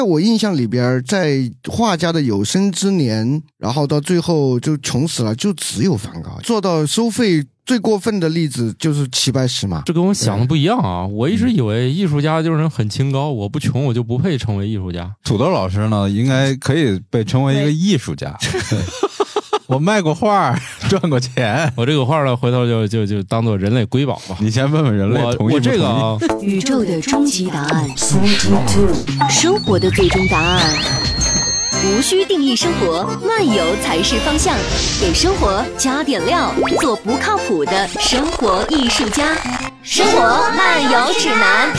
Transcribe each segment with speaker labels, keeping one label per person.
Speaker 1: 我印象里边，在画家的有生之年，然后到最后就穷死了，就只有梵高做到收费最过分的例子就是780嘛。
Speaker 2: 这跟我想的不一样啊！我一直以为艺术家就是很清高，我不穷我就不配成为艺术家。
Speaker 3: 土豆老师呢，应该可以被称为一个艺术家。我卖过画，赚过钱。
Speaker 2: 我这个画呢，回头就当做人类瑰宝吧。
Speaker 3: 你先问问人类同意不同意？
Speaker 2: 我这个啊，
Speaker 4: 宇宙的终极答案，生活的最终答案。无需定义生活，漫游才是方向。给生活加点料，做不靠谱的生活艺术家。生活漫游指南。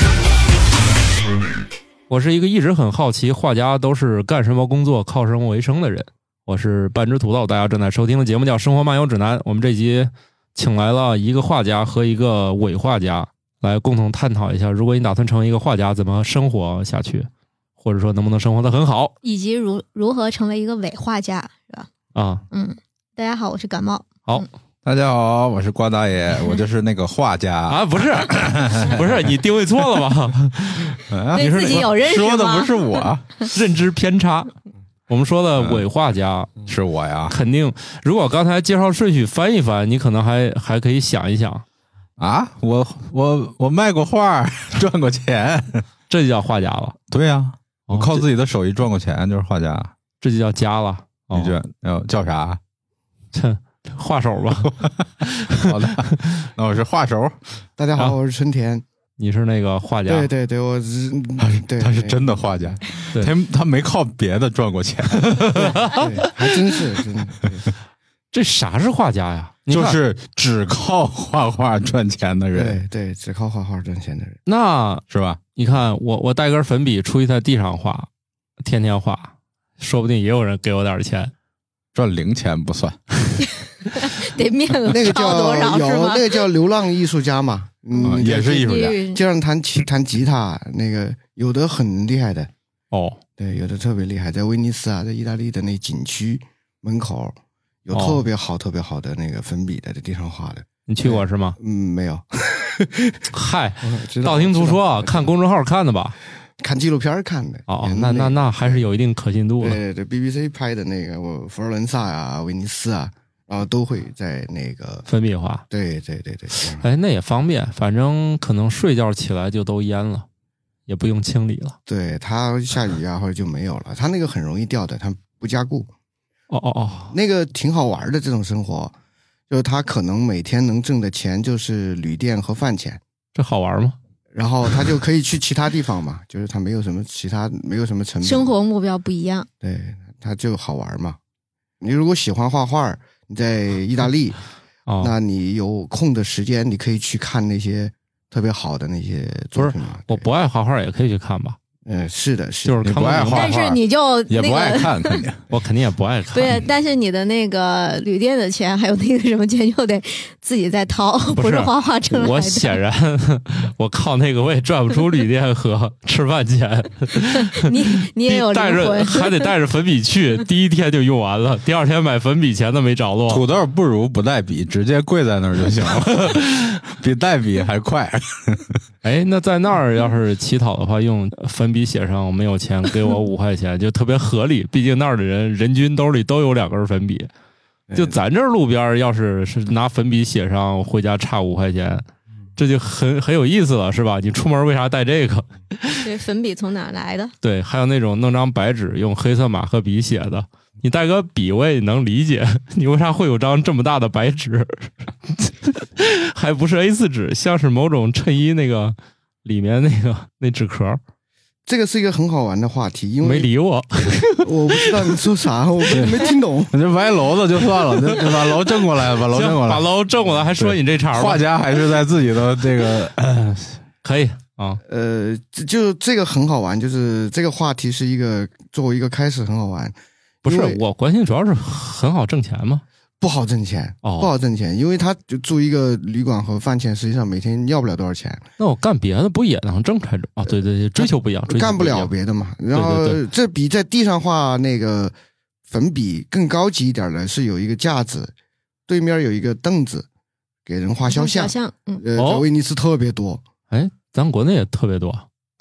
Speaker 2: 我是一个一直很好奇画家都是干什么工作、靠什么为生的人。我是半只土豆，大家正在收听的节目叫《生活漫游指南》。我们这集请来了一个画家和一个伪画家，来共同探讨一下，如果你打算成为一个画家，怎么生活下去，或者说能不能生活得很好，
Speaker 5: 以及如何成为一个伪画家，是吧？
Speaker 2: 啊，
Speaker 5: 大家好，我是感冒。
Speaker 2: 好，
Speaker 3: 大家好，我是瓜大爷，我就是那个画家
Speaker 2: 啊，不是，不是你定位错了吧？
Speaker 5: 对自己有认识吗？
Speaker 3: 说的不是我，
Speaker 2: 认知偏差。我们说的伪画家
Speaker 3: 是我呀，
Speaker 2: 肯定。如果刚才介绍顺序翻一翻，你可能还可以想一想
Speaker 3: 啊，我卖过画，赚过钱，
Speaker 2: 这就叫画家了。
Speaker 3: 对呀，我靠自己的手艺赚过钱，就是画家，
Speaker 2: 这就叫家了。
Speaker 3: 你这叫啥？
Speaker 2: 画手吧。
Speaker 3: 好的，那我是画手。
Speaker 1: 大家好，我是春田。
Speaker 2: 你是那个画家？
Speaker 1: 对，我是
Speaker 3: 他是真的画家，他没靠别的赚过钱，
Speaker 1: 对，还真是真的。
Speaker 2: 这啥是画家呀？
Speaker 3: 就是只靠画画赚钱的人。
Speaker 1: 对，只靠画画赚钱的人，
Speaker 2: 那
Speaker 3: 是吧？
Speaker 2: 你看我带根粉笔出去在地上画，天天画，说不定也有人给我点钱，
Speaker 3: 赚零钱不算。
Speaker 5: 得面额
Speaker 1: 那个
Speaker 5: 超多少是吗？
Speaker 1: 那个叫流浪艺术家嘛，
Speaker 3: 也是艺术家，
Speaker 1: 就让弹吉他，那个有的很厉害的
Speaker 2: 哦，
Speaker 1: 对，有的特别厉害，在威尼斯啊，在意大利的那景区门口有特别好的那个粉笔在地上画的。
Speaker 2: 你去过是吗？
Speaker 1: 没有。
Speaker 2: 嗨，道听途说啊，看公众号看的吧？
Speaker 1: 看纪录片看的。
Speaker 2: 哦，那还是有一定可信度的。
Speaker 1: 对 BBC 拍的那个，我佛罗伦萨啊、威尼斯啊，然后都会在那个
Speaker 2: 粉笔画。
Speaker 1: 对。
Speaker 2: 哎，那也方便，反正可能睡觉起来就都淹了，也不用清理了。
Speaker 1: 对，它下雨啊或者就没有了，它那个很容易掉的，它不加固。
Speaker 2: 哦，
Speaker 1: 那个挺好玩的这种生活，就是他可能每天能挣的钱就是旅店和饭钱。
Speaker 2: 这好玩吗？
Speaker 1: 然后他就可以去其他地方嘛，就是他没有什么成本，
Speaker 5: 生活目标不一样，
Speaker 1: 对，他就好玩嘛。你如果喜欢画画，你在意大利，那你有空的时间，你可以去看那些特别好的那些作品。
Speaker 2: 我不爱画画也可以去看吧。
Speaker 1: 是的，
Speaker 2: 就是
Speaker 3: 你不爱画画，
Speaker 5: 但是你就
Speaker 3: 也不爱看，肯定
Speaker 2: 我肯定也不爱看。
Speaker 5: 对，但是你的那个旅店的钱还有那个什么钱就得自己再掏，不是画画挣来的。
Speaker 2: 我显然我靠那个我也赚不出旅店和吃饭钱。
Speaker 5: 你也有灵魂，
Speaker 2: 还得带着粉笔去，第一天就用完了，第二天买粉笔钱都没着落。
Speaker 3: 土豆不如不带笔，直接跪在那儿就行了，比带笔还快。
Speaker 2: 哎，那在那儿要是乞讨的话，用粉笔写上我没有钱，给我5块钱，就特别合理。毕竟那儿的人人均兜里都有2根粉笔，就咱这儿路边要是拿粉笔写上回家差5块钱，这就很有意思了，是吧？你出门为啥带这个？
Speaker 5: 对，粉笔从哪来的？
Speaker 2: 对，还有那种弄张白纸用黑色马克笔写的，你带个笔我也能理解，你为啥会有张这么大的白纸？还不是 A4 纸，像是某种衬衣那个里面那纸壳。
Speaker 1: 这个是一个很好玩的话题，因为
Speaker 2: 没理我，
Speaker 1: 我不知道你说啥，我没听懂。
Speaker 3: 你这歪楼子就算了，把楼正过来，把楼
Speaker 2: 正过来，还说你这茬。
Speaker 3: 画家还是在自己的这个
Speaker 2: 可以啊。
Speaker 1: 就这个很好玩，就是这个话题是一个作为一个开始很好玩。
Speaker 2: 不是我关心主要是很好挣钱吗？
Speaker 1: 不好挣钱，不好挣钱，因为他就住一个旅馆和饭钱，实际上每天要不了多少钱。
Speaker 2: 那我干别的不也能挣开着啊？对，追求不一样，
Speaker 1: 干不了别的嘛。然后这比在地上画那个粉笔更高级一点的是有一个架子，对面有一个凳子，给人画肖像。在威尼斯特别多。
Speaker 2: 哎，咱国内也特别多。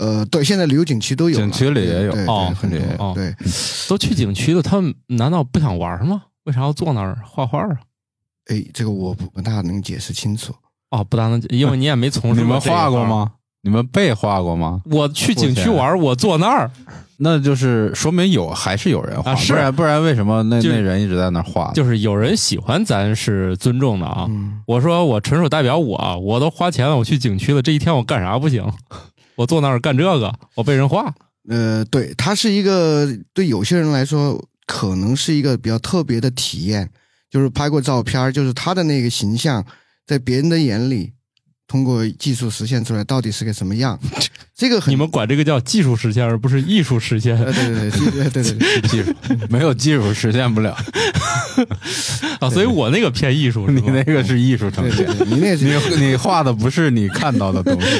Speaker 1: 对，现在旅游景区都有了，
Speaker 3: 景区里也有
Speaker 1: 很多，对，
Speaker 2: 都去景区的，他们难道不想玩吗？为啥要坐那儿画画啊？
Speaker 1: 哎，这个我不大能解释清楚。
Speaker 2: 哦，不大能，因为你也没从事过。
Speaker 3: 你们画过吗？你们被画过吗？
Speaker 2: 我去景区玩，我坐那儿，
Speaker 3: 那就是说明还是有人画，不然为什么那人一直在那儿画？
Speaker 2: 就是有人喜欢，咱是尊重的啊。我说我纯属代表我都花钱了，我去景区了，这一天我干啥不行？我坐那儿干这个，我被人画。
Speaker 1: 对，它是一个对有些人来说可能是一个比较特别的体验，就是拍过照片，就是他的那个形象在别人的眼里通过技术实现出来到底是个什么样。这个
Speaker 2: 你们管这个叫技术实现而不是艺术实现。
Speaker 1: 对，
Speaker 3: 技术没有技术实现不了
Speaker 2: 啊，所以我那个偏艺术，
Speaker 3: 你那个是艺术呈现，你画的不是你看到的东西。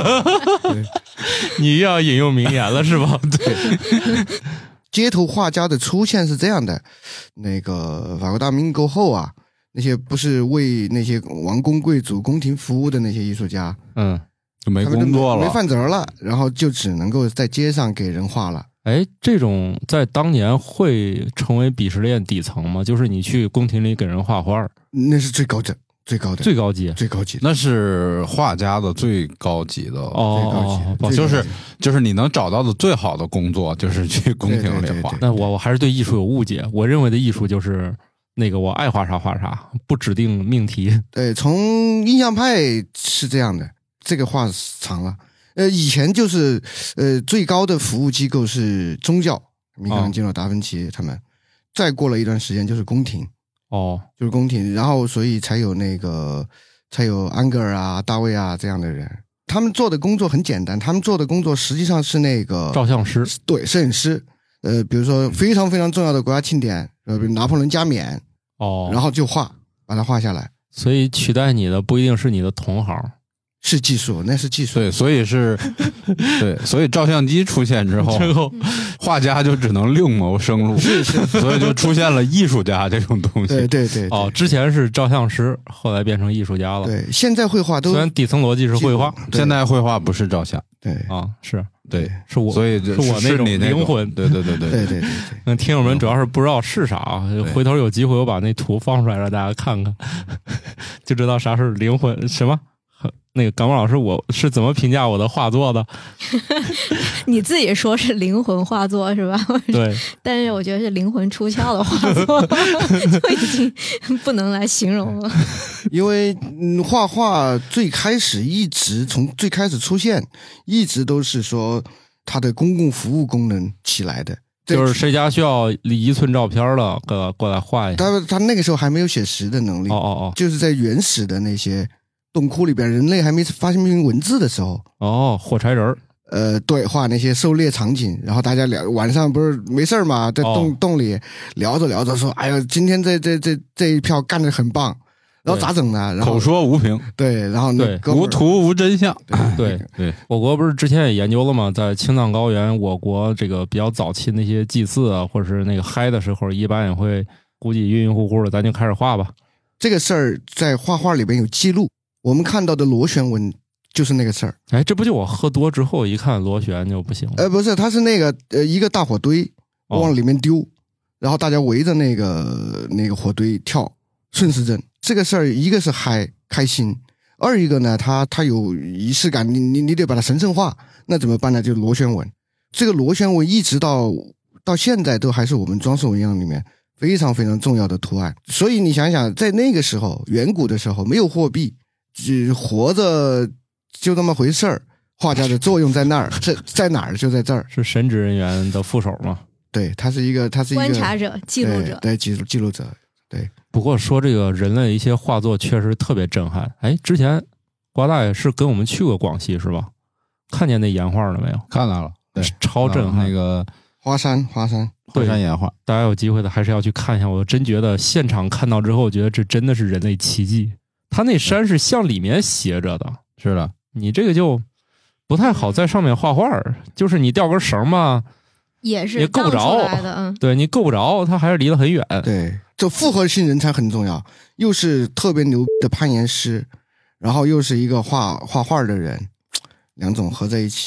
Speaker 2: 你要引用名言了是吧？对。
Speaker 1: 街头画家的出现是这样的，那个法国大革命过后啊，那些不是为那些王公贵族宫廷服务的那些艺术家，
Speaker 3: 就没工作了，
Speaker 1: 没饭辙了，然后就只能够在街上给人画了。
Speaker 2: 哎，这种在当年会成为鄙视链底层吗？就是你去宫廷里给人画画，
Speaker 1: 那是最高级，
Speaker 3: 那是画家的最高级的就是你能找到的最好的工作，就是去宫廷里画。
Speaker 2: 那我还是对艺术有误解，我认为的艺术就是那个我爱画啥画啥，不指定命题。
Speaker 1: 对，从印象派是这样的，这个画长了。以前就是最高的服务机构是宗教，米开朗基罗、达芬奇他们，再过了一段时间就是宫廷。就是宫廷，然后所以才有安格尔啊、大卫啊这样的人。他们做的工作很简单，他们做的工作实际上是那个
Speaker 2: 照相师，
Speaker 1: 对，摄影师。比如说非常非常重要的国家庆典，比如拿破仑加冕，然后就把它画下来。
Speaker 2: 所以取代你的不一定是你的同行。
Speaker 1: 是技术，那是技术。
Speaker 3: 对，所以照相机出现之后，画家就只能另谋生路，所以就出现了艺术家这种东西。
Speaker 1: 对。
Speaker 2: 之前是照相师，后来变成艺术家了。
Speaker 1: 对，现在绘画都
Speaker 2: 虽然底层逻辑是绘画，
Speaker 3: 现在绘画不是照相。
Speaker 1: 对
Speaker 2: 是
Speaker 3: 对，
Speaker 2: 是我，
Speaker 3: 所以
Speaker 2: 是我那种灵魂。
Speaker 3: 对。
Speaker 2: 那听友们主要是不知道是啥，回头有机会我把那图放出来让大家看看，就知道啥是灵魂什么。那个感冒老师，我是怎么评价我的画作的？
Speaker 5: 你自己说是灵魂画作是吧？
Speaker 2: 对，
Speaker 5: 但是我觉得是灵魂出窍的画作，就已经不能来形容了。
Speaker 1: 因为画画最开始从最开始出现，一直都是说它的公共服务功能起来的。
Speaker 2: 就是谁家需要1寸照片了，过来画一下。
Speaker 1: 他那个时候还没有写实的能力，就是在原始的那些洞窟里边，人类还没发明文字的时候，
Speaker 2: 火柴人
Speaker 1: 对，画那些狩猎场景，然后大家晚上不是没事嘛，在洞里聊着说，哎呀，今天这一票干得很棒，然后咋整呢？然后
Speaker 3: 口说无凭，
Speaker 1: 对，然后
Speaker 3: 无图无真相，
Speaker 2: 对，我国不是之前也研究了吗？在青藏高原，我国这个比较早期那些祭祀啊，或者是那个嗨的时候，一般也会估计晕晕乎乎的，咱就开始画吧。
Speaker 1: 这个事儿在画画里边有记录。我们看到的螺旋纹就是那个事儿。
Speaker 2: 哎，这不就我喝多之后一看螺旋就不行了？
Speaker 1: 不是，它是那个一个大火堆往里面丢，然后大家围着那个火堆跳顺时针。这个事儿一个是开心，二一个呢，它有仪式感，你得把它神圣化。那怎么办呢？就螺旋纹。这个螺旋纹一直到现在都还是我们装饰纹样里面非常非常重要的图案。所以你想想，在那个时候，远古的时候没有货币。活着就那么回事儿，画家的作用在那儿，在哪儿就在这儿。
Speaker 2: 是神职人员的副手吗？
Speaker 1: 对，他是一个
Speaker 5: 观察者、记录者，
Speaker 1: 对，记录者。对。
Speaker 2: 不过说这个人类一些画作确实特别震撼。哎，之前瓜大爷是跟我们去过广西是吧？看见那岩画了没有？
Speaker 3: 看到了，对，
Speaker 2: 超震撼。
Speaker 3: 那个
Speaker 1: 花山
Speaker 3: 岩画，
Speaker 2: 大家有机会的还是要去看一下。我真觉得现场看到之后，觉得这真的是人类奇迹。它那山是向里面斜着的，
Speaker 3: 是的，
Speaker 2: 你这个就不太好在上面画画，就是你吊根绳嘛，
Speaker 5: 也够不着的，
Speaker 2: 对，你够不着，它还是离得很远。
Speaker 1: 对，这复合性人才很重要，又是特别牛的攀岩师，然后又是一个画画的人，两种合在一起。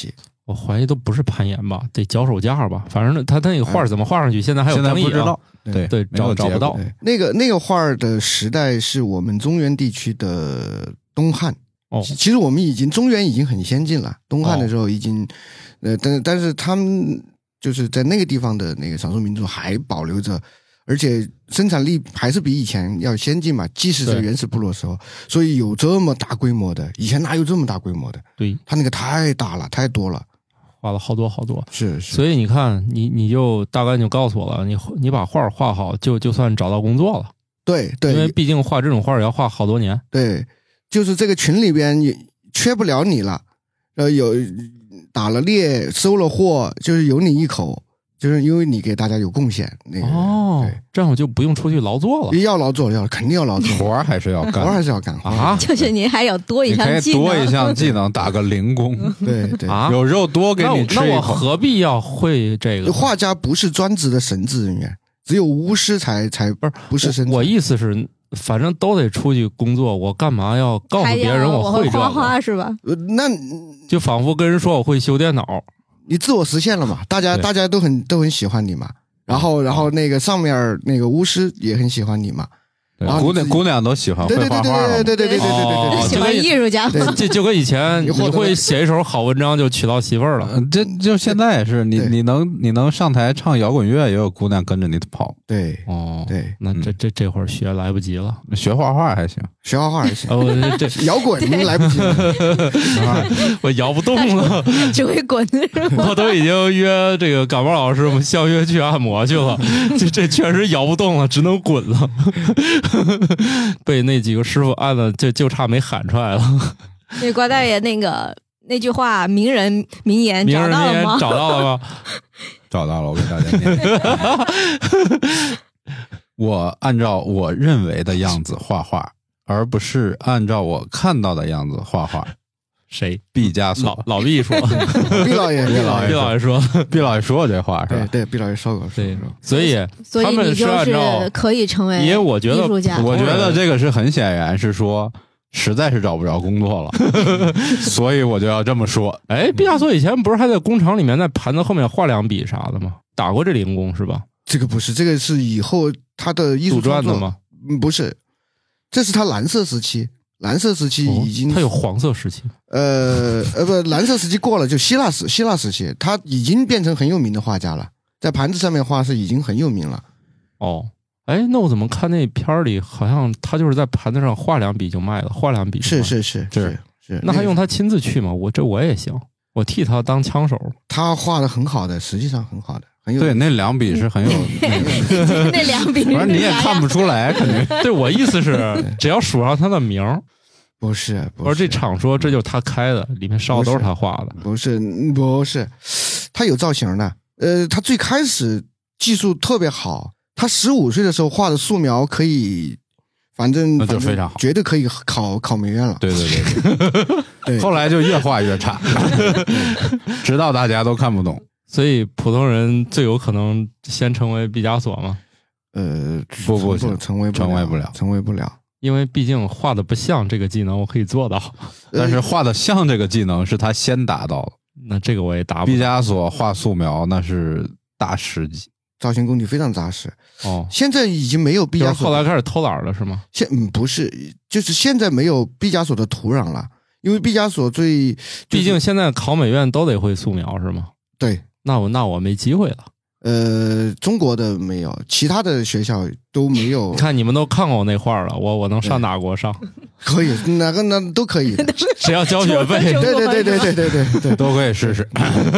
Speaker 2: 我怀疑都不是攀岩吧，得脚手架吧，反正他那个画怎么画上去，现在还有争议啊，
Speaker 3: 现在不知道，
Speaker 2: 对，找不到。
Speaker 1: 那个画的时代是我们中原地区的东汉。其实我们中原已经很先进了，东汉的时候已经，但是他们就是在那个地方的那个少数民族还保留着，而且生产力还是比以前要先进嘛，即使在原始部落的时候，所以有这么大规模的，以前哪有这么大规模的？
Speaker 2: 对，
Speaker 1: 他那个太大了，太多了，
Speaker 2: 画了好多好多。
Speaker 1: 是，
Speaker 2: 所以你看，你就大概就告诉我了，你把画画好，就算找到工作了。
Speaker 1: 对，
Speaker 2: 因为毕竟画这种画也要画好多年。
Speaker 1: 对。就是这个群里边也缺不了你了，有打了猎收了货，就是有你一口，就是因为你给大家有贡献。那个
Speaker 2: 这样我就不用出去劳作了。
Speaker 1: 要劳作，肯定要劳作，
Speaker 3: 活还是要干，
Speaker 1: 活还是要干
Speaker 2: 啊。
Speaker 5: 就是你还有多一项技能，
Speaker 3: 多一项技能，打个零工。
Speaker 1: 对
Speaker 2: 啊，
Speaker 3: 有肉多给你吃一口。
Speaker 2: 那我何必要会这个？
Speaker 1: 画家不是专职的神职人员，只有巫师才不是神职。
Speaker 2: 我意思是。反正都得出去工作，我干嘛要告诉别人我会这个？
Speaker 5: 画画是吧？
Speaker 1: 那
Speaker 2: 就仿佛跟人说我会修电脑，
Speaker 1: 你自我实现了嘛？大家都很喜欢你嘛。然后那个上面那个巫师也很喜欢你嘛。
Speaker 3: 姑娘都喜欢会画画，
Speaker 1: 对，
Speaker 5: 喜欢艺术家。
Speaker 2: 就跟以前你会写一手好文章就娶到媳妇儿了，
Speaker 3: 这就现在也是，你能上台唱摇滚乐，也有姑娘跟着你跑。
Speaker 1: 对，
Speaker 2: 对，那这会儿学来不及了，
Speaker 3: 学画画还行，
Speaker 1: 学画画还行。
Speaker 2: 这
Speaker 1: 摇滚来不及了，
Speaker 2: 我摇不动了，
Speaker 5: 只会滚。
Speaker 2: 我都已经约这个感冒老师，我们相约去按摩去了，这确实摇不动了，只能滚了。被那几个师傅按了，就差没喊出来了。
Speaker 5: 那瓜大爷那句话名人名言找到了吗？
Speaker 2: 找到了吗？
Speaker 3: 找到了，我给大家念。我按照我认为的样子画画，而不是按照我看到的样子画画。
Speaker 2: 谁？
Speaker 3: 毕加索。
Speaker 2: 老毕说。
Speaker 1: 毕老爷
Speaker 2: 说。
Speaker 3: 毕老爷说这话是吧？
Speaker 1: 对，毕老爷说过。
Speaker 2: 对，所以
Speaker 5: 他们是按照可以成为
Speaker 2: 因为我觉得
Speaker 3: 这个是很显然是说实在是找不着工作了，所以我就要这么说。
Speaker 2: 哎，毕加索以前不是还在工厂里面在盘子后面画两笔啥的吗？打过这零工是吧？
Speaker 1: 这个不是，这个是以后他的艺术创作
Speaker 2: 的吗？
Speaker 1: 不是，这是他蓝色时期。蓝色时期已经，
Speaker 2: 他有黄色时期。
Speaker 1: 不，蓝色时期过了，就希腊时期，他已经变成很有名的画家了，在盘子上面画是已经很有名了。
Speaker 2: 哎，那我怎么看那片里好像他就是在盘子上画两笔就卖了，画两笔
Speaker 1: 是。
Speaker 2: 那还用他亲自去吗？我也行，我替他当枪手。
Speaker 1: 他画的很好的，实际上很好的。
Speaker 3: 对，那两笔是很有
Speaker 5: 那两笔，
Speaker 3: 反正你也看不出来，肯定。
Speaker 2: 对，我意思是，只要数上他的名，
Speaker 1: 不是，
Speaker 2: 而这厂说这就是他开的，里面烧的都是他画的，
Speaker 1: 不是，他有造型的。他最开始技术特别好，他15岁的时候画的素描可以，反正
Speaker 3: 那就非常好，
Speaker 1: 绝对可以考美院了。
Speaker 3: 对，对，后来就越画越差，直到大家都看不懂。
Speaker 2: 所以普通人最有可能先成为毕加索吗？
Speaker 1: 不，成为不了，
Speaker 2: 因为毕竟画的不像这个技能，我可以做到，
Speaker 3: 但是画的像这个技能是他先达到的。
Speaker 2: 那这个我也达不到。
Speaker 3: 毕加索画素描那是大师级，
Speaker 1: 造型功底非常扎实。现在已经没有毕加索，
Speaker 2: 后来开始偷懒了是吗？
Speaker 1: 不是，就是现在没有毕加索的土壤了，因为毕加索
Speaker 2: 毕竟现在考美院都得会素描是吗？
Speaker 1: 对。
Speaker 2: 那我没机会了。
Speaker 1: 中国的没有，其他的学校都没有。
Speaker 2: 你看你们都看过我那画了，我能上哪国上？
Speaker 1: 可以，哪个都可以，
Speaker 2: 只要交学费。
Speaker 1: 对，
Speaker 3: 都可以试试。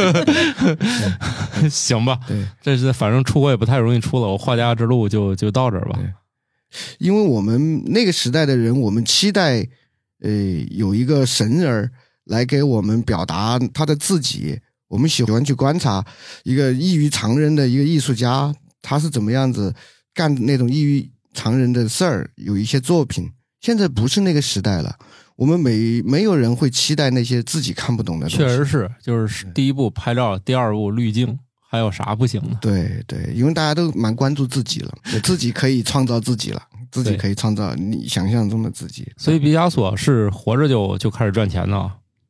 Speaker 2: 行吧，
Speaker 1: 对，
Speaker 2: 这是反正出国也不太容易出了，我画家之路就到这儿吧。
Speaker 1: 因为我们那个时代的人，我们期待有一个神人来给我们表达他的自己。我们喜欢去观察一个异于常人的一个艺术家，他是怎么样子干那种异于常人的事儿，有一些作品。现在不是那个时代了，我们没有人会期待那些自己看不懂的东西。
Speaker 2: 确实是，就是第一步拍照，第二步滤镜，还有啥不行的？
Speaker 1: 对，因为大家都蛮关注自己了，自己可以创造自己了，自己可以创造你想象中的自己。
Speaker 2: 所以毕加索是活着就开始赚钱的。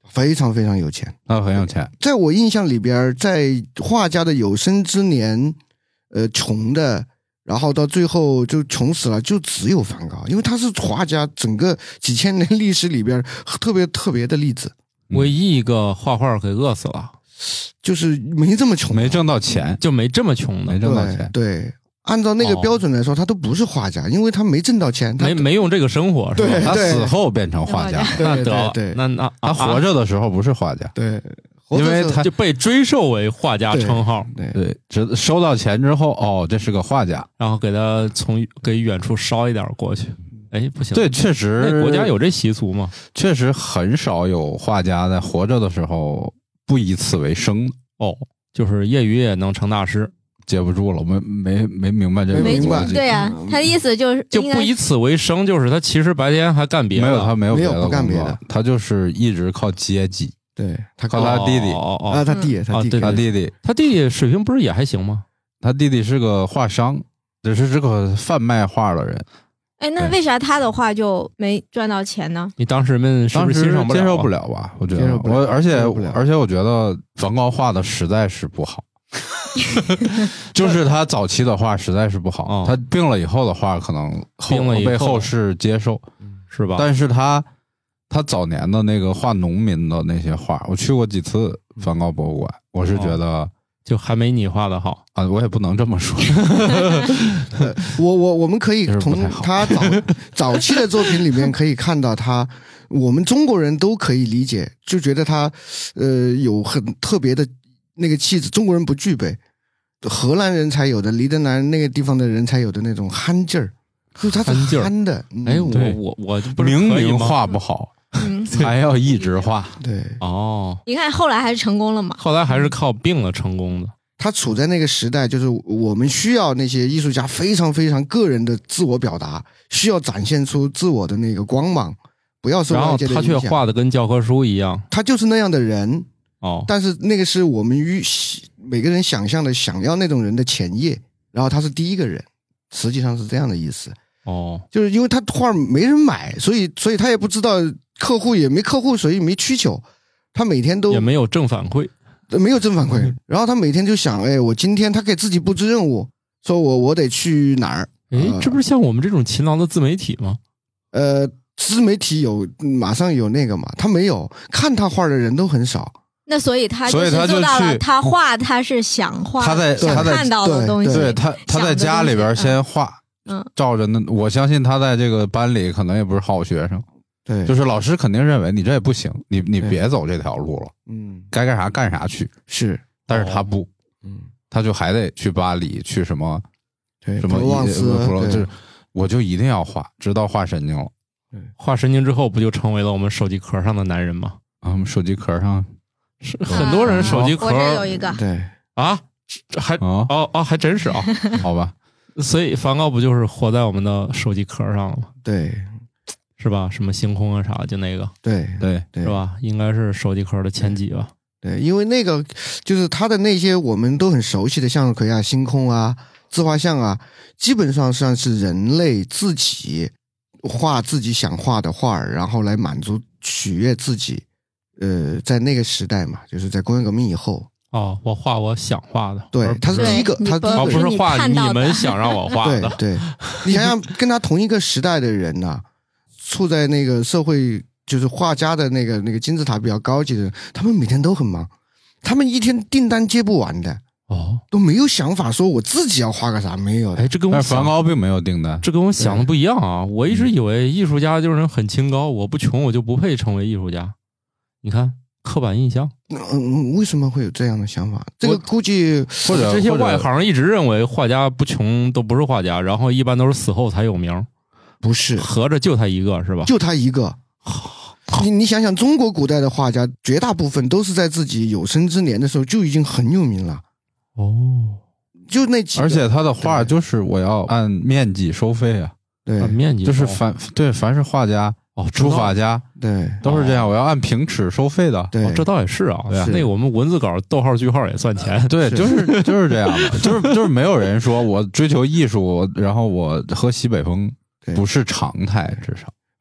Speaker 1: 非常非常有钱，
Speaker 3: 他很有钱。
Speaker 1: 在我印象里边，在画家的有生之年，穷的，然后到最后就穷死了，就只有梵高，因为他是画家整个几千年历史里边特别的例子。
Speaker 2: 唯一一个画画给饿死了，
Speaker 1: 就是没这么穷，
Speaker 3: 没挣到钱，
Speaker 2: 就没这么穷的，
Speaker 3: 没挣到钱。
Speaker 1: 对，按照那个标准来说，他都不是画家，因为他没挣到钱，
Speaker 2: 没用这个生活，
Speaker 1: 对，
Speaker 3: 他死后变成画家，
Speaker 2: 那得了，
Speaker 1: 对，
Speaker 2: 那
Speaker 3: 他活着的时候不是画家，
Speaker 1: 对，
Speaker 3: 因为他
Speaker 2: 就被追授为画家称号，
Speaker 3: 对，收到钱之后，哦，这是个画家，
Speaker 2: 然后给他给远处捎一点过去。哎，不行，
Speaker 3: 对，确实，
Speaker 2: 那国家有这习俗吗？
Speaker 3: 确实很少有画家在活着的时候不以此为生。
Speaker 2: 哦，就是业余也能成大师，
Speaker 3: 接不住了，我没明白这个逻辑。
Speaker 5: 对啊，他的意思就是
Speaker 2: 就不以此为生，就是他其实白天还干别的，
Speaker 3: 没有他没有别的
Speaker 1: 不干别的，
Speaker 3: 他就是一直靠接济。
Speaker 1: 对，
Speaker 3: 他靠他弟弟
Speaker 1: 他
Speaker 3: 弟弟
Speaker 2: 水平不是也还行吗？
Speaker 3: 他弟弟是个画商，只是个贩卖画的人。
Speaker 5: 哎，那为啥他的画就没赚到钱呢？
Speaker 2: 你当时们是不是欣赏不了？
Speaker 3: 接受不了吧？我觉得而且我觉得梵高画的实在是不好，就是他早期的画实在是不好。他病了以后的画可能被后世接受，
Speaker 2: 是吧？
Speaker 3: 但是他早年的那个画农民的那些画，我去过几次梵高博物馆，我是觉得。
Speaker 2: 就还没你画的好
Speaker 3: 啊！我也不能这么说。
Speaker 1: 我们可以从他早期的作品里面可以看到他，我们中国人都可以理解，就觉得他有很特别的那个气质，中国人不具备，荷兰人才有的，黎德兰那个地方的人才有的那种憨劲儿，就是他是憨的。
Speaker 2: 哎，我
Speaker 3: 明明画不好。还要一直画，
Speaker 1: 对
Speaker 2: 哦，
Speaker 5: 你看后来还是成功了嘛？
Speaker 2: 后来还是靠病了成功的。
Speaker 1: 他处在那个时代，就是我们需要那些艺术家非常非常个人的自我表达，需要展现出自我的那个光芒，不要受外界的影响。
Speaker 2: 然后他却画的跟教科书一样，
Speaker 1: 他就是那样的人
Speaker 2: 哦。
Speaker 1: 但是那个是我们每个人想象的，想要那种人的前夜，然后他是第一个人，实际上是这样的意思
Speaker 2: 哦。
Speaker 1: 就是因为他画没人买，所以他也不知道。客户也没客户，所以没需求。他每天都
Speaker 2: 也没有正反馈，
Speaker 1: 没有正反馈。然后他每天就想，哎，我今天他给自己布置任务，说我得去哪儿？
Speaker 2: 哎，这不是像我们这种勤劳的自媒体吗？
Speaker 1: 自媒体马上有那个嘛，他没有，看他画的人都很少。
Speaker 5: 那所以他就是做到了，他画他是想画，他看到的东西，
Speaker 3: 对他在家里边先画，照着那，我相信他在这个班里可能也不是好学生。
Speaker 1: 对，
Speaker 3: 就是老师肯定认为你这也不行，你别走这条路了，该干啥干啥去。
Speaker 1: 是，
Speaker 3: 但是他不，他就还得去巴黎，去什么，
Speaker 1: 对，
Speaker 3: 什么
Speaker 1: 普罗旺斯，
Speaker 3: 就是我就一定要画，直到画神经了。
Speaker 2: 画神经之后，不就成为了我们手机壳上的男人吗？
Speaker 3: 我们手机壳上
Speaker 2: 是很多人手机壳，
Speaker 5: 我这有一个，
Speaker 1: 对
Speaker 2: 啊，还还真是啊，
Speaker 3: 好吧。
Speaker 2: 所以梵高不就是活在我们的手机壳上了吗？
Speaker 1: 对。
Speaker 2: 是吧？什么星空啊啥，就那个，
Speaker 1: 对，
Speaker 2: 是吧？应该是手机壳的前几吧。
Speaker 1: 对，因为那个就是他的那些我们都很熟悉的向日葵啊、星空啊、自画像啊，基本上算是人类自己画自己想画的画，然后来满足取悦自己。在那个时代嘛，就是在工业革命以后。
Speaker 2: 哦，我画我想画的，
Speaker 1: 对，他是第一个，他
Speaker 2: 不是画你们想让我画的。
Speaker 1: 对，你想想跟他同一个时代的人呐。处在那个社会，就是画家的那个金字塔比较高级的人，他们每天都很忙，他们一天订单接不完的都没有想法说我自己要画个啥，没有。
Speaker 2: 哎，这跟我
Speaker 3: 梵高并没有订单，
Speaker 2: 这跟我想的不一样啊！我一直以为艺术家就是很清高，我不穷我就不配成为艺术家。你看刻板印象，
Speaker 1: 为什么会有这样的想法？这个估计
Speaker 2: 或者这些外行一直认为画家不穷都不是画家，然后一般都是死后才有名。
Speaker 1: 不是，
Speaker 2: 合着就他一个是吧？
Speaker 1: 就他一个。你想想，中国古代的画家，绝大部分都是在自己有生之年的时候就已经很有名了。
Speaker 2: 哦，
Speaker 1: 就那几个。
Speaker 3: 而且他的画就是我要按面积收费啊。
Speaker 1: 对，
Speaker 2: 按面积
Speaker 3: 就是凡是画家书法家，
Speaker 1: 对，
Speaker 3: 都是这样，我要按平尺收费的。
Speaker 1: 对，
Speaker 2: 这倒也是啊。那个我们文字稿逗号句号也算钱。
Speaker 3: 对，就是这样的，就是没有人说我追求艺术，然后我喝西北风。不是常态，至少。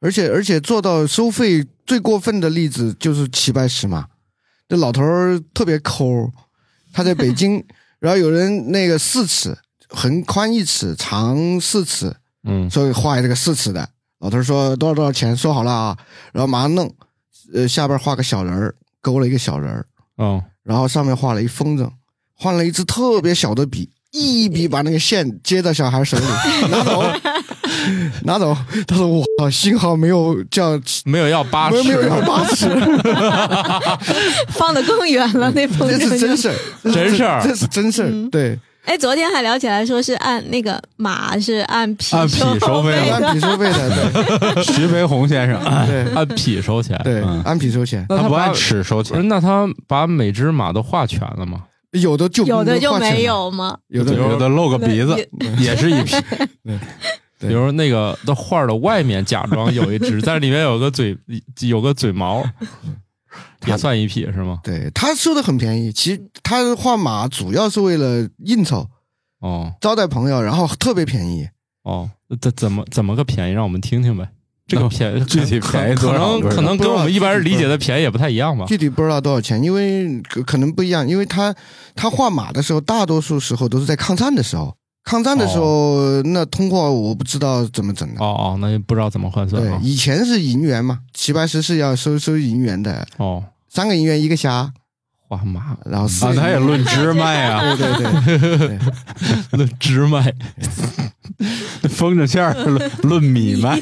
Speaker 1: 而且做到收费最过分的例子就是齐白石嘛，这老头儿特别抠，他在北京，然后有人那个4尺，横宽1尺，长4尺，所以画这个4尺的，老头说多少钱，说好了啊，然后马上弄，下边画个小人儿，勾了一个小人儿，然后上面画了一风筝，换了一支特别小的笔，一笔把那个线接到小孩手里，拿走。他说我幸好没有
Speaker 2: 要8尺，
Speaker 1: 没有要8尺，
Speaker 5: 放得更远了。那风筝
Speaker 1: 这是真事儿，这是真事儿，对。
Speaker 5: 哎，昨天还聊起来说是按那个马是按匹收费的，
Speaker 1: 按匹收费的，
Speaker 3: 对。徐悲鸿先生，
Speaker 1: 对，
Speaker 2: 按匹收钱，
Speaker 1: 对，按匹收钱，
Speaker 3: 他不按尺收钱。
Speaker 2: 那他把每只马都画全了吗？
Speaker 1: 有的就
Speaker 5: 没有吗？
Speaker 3: 有的露个鼻子，也是一匹。
Speaker 2: 比如那个的画的外面假装有一只，但里面有个嘴毛。也算一匹是吗？
Speaker 1: 对，他收的很便宜。其实他画马主要是为了应酬，招待朋友，然后特别便宜。
Speaker 2: 怎么个便宜？让我们听听呗。这个便宜
Speaker 3: 具体便宜多少？
Speaker 2: 可能跟我们一般人理解的便宜也不太一样吧。
Speaker 1: 具体不知道多少钱，因为可能不一样。因为他画马的时候，大多数时候都是在抗战的时候。抗战的时候，那通货我不知道怎么整的。
Speaker 2: 那也不知道怎么换算。
Speaker 1: 对，以前是银元嘛，齐白石是要收银元的。3个银元1个虾，
Speaker 2: 画马，
Speaker 1: 然后
Speaker 3: 他也论支卖啊，
Speaker 1: 对，
Speaker 2: 论支卖，
Speaker 3: 风筝线论米卖。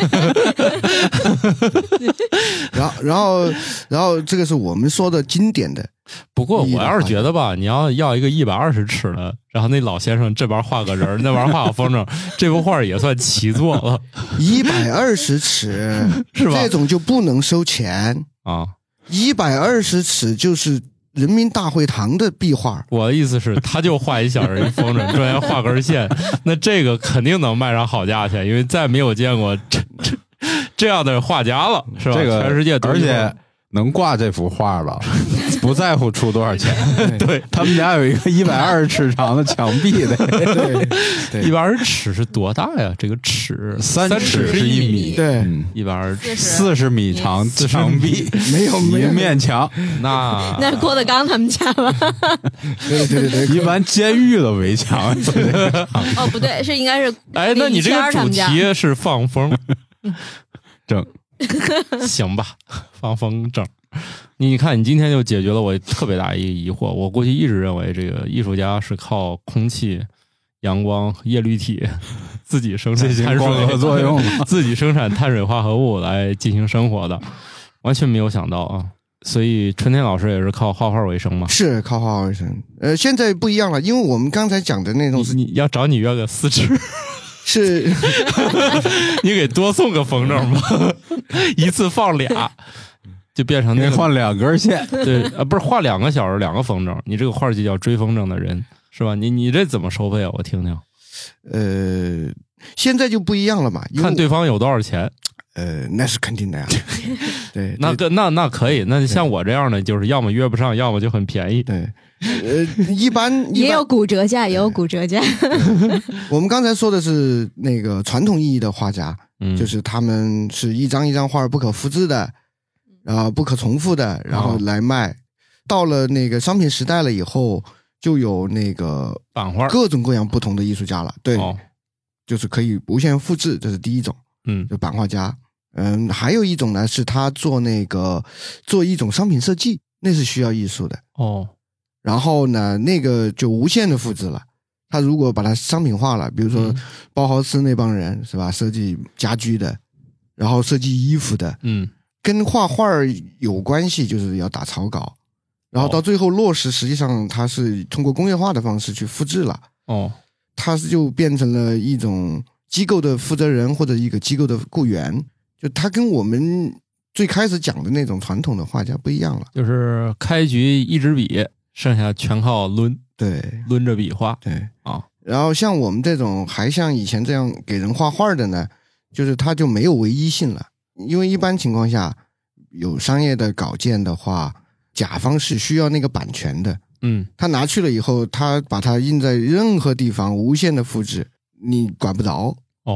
Speaker 1: 然后这个是我们说的经典的。
Speaker 2: 不过我要是觉得吧，你要一个120尺的，然后那老先生这边画个人，那边画个风筝，这幅画也算奇作了。
Speaker 1: 120尺
Speaker 2: 是吧？
Speaker 1: 这种就不能收钱
Speaker 2: 啊
Speaker 1: ！120尺就是人民大会堂的壁画。
Speaker 2: 我的意思是，他就画一小人一风筝，中间画根线，那这个肯定能卖上好价钱，因为再没有见过这样的画家了，是吧？
Speaker 3: 这个
Speaker 2: 全世界都
Speaker 3: 而且能挂这幅画了，不在乎出多少钱。
Speaker 2: 对，
Speaker 3: 他们家有一个120尺长的墙壁的。
Speaker 1: 对
Speaker 2: ，120尺是多大呀？这个尺
Speaker 3: 3尺是1米。
Speaker 1: 对
Speaker 2: ，120尺
Speaker 3: 40米长墙壁，
Speaker 1: 没有
Speaker 3: 一面墙。
Speaker 5: 那是郭德纲他们家吧？
Speaker 1: 对，
Speaker 3: 一般监狱的围墙。
Speaker 5: 不对，是应该是。
Speaker 2: 那你这个主题是放风
Speaker 3: 筝。
Speaker 2: 行吧，放风筝。你看，你今天就解决了我特别大一个疑惑。我过去一直认为这个艺术家是靠空气、阳光、叶绿体自己生产碳
Speaker 3: 光合作用，
Speaker 2: 自己生产碳水化合物来进行生活的，完全没有想到啊！所以春天老师也是靠画画为生吗？
Speaker 1: 是靠画画为生。现在不一样了，因为我们刚才讲的那种是
Speaker 2: 你要找你约个4尺。
Speaker 1: 是
Speaker 2: 你给多送个风筝吧，一次放俩，就变成那
Speaker 3: 换2根线。
Speaker 2: 对，不是画2个小时2个风筝，你这个画就叫追风筝的人，是吧？你这怎么收费啊？我听听。
Speaker 1: 现在就不一样了嘛，
Speaker 2: 看对方有多少钱。
Speaker 1: 那是肯定的呀。对，
Speaker 2: 那可以。那像我这样的，就是要么约不上，要么就很便宜。
Speaker 1: 对。一般
Speaker 5: 也有骨折价，也有骨折价。
Speaker 1: 我们刚才说的是那个传统意义的画家，就是他们是一张一张画不可复制的，然后不可重复的，然后来卖。到了那个商品时代了以后，就有那个
Speaker 2: 版画，
Speaker 1: 各种各样不同的艺术家了。对，就是可以无限复制，这是第一种。就版画家。还有一种呢，是他做一种商品设计，那是需要艺术的。然后呢，那个就无限的复制了。他如果把它商品化了，比如说包豪斯那帮人是吧，设计家居的，然后设计衣服的，跟画画有关系，就是要打草稿，然后到最后落实，实际上它是通过工业化的方式去复制了。它就变成了一种机构的负责人或者一个机构的雇员，就它跟我们最开始讲的那种传统的画家不一样了，
Speaker 2: 就是开局一支笔。剩下全靠抡，
Speaker 1: 对，
Speaker 2: 抡着笔画，
Speaker 1: 对啊。然后像我们这种还像以前这样给人画画的呢，就是它就没有唯一性了。因为一般情况下，有商业的稿件的话，甲方是需要那个版权的，他拿去了以后，他把它印在任何地方无限的复制，你管不着。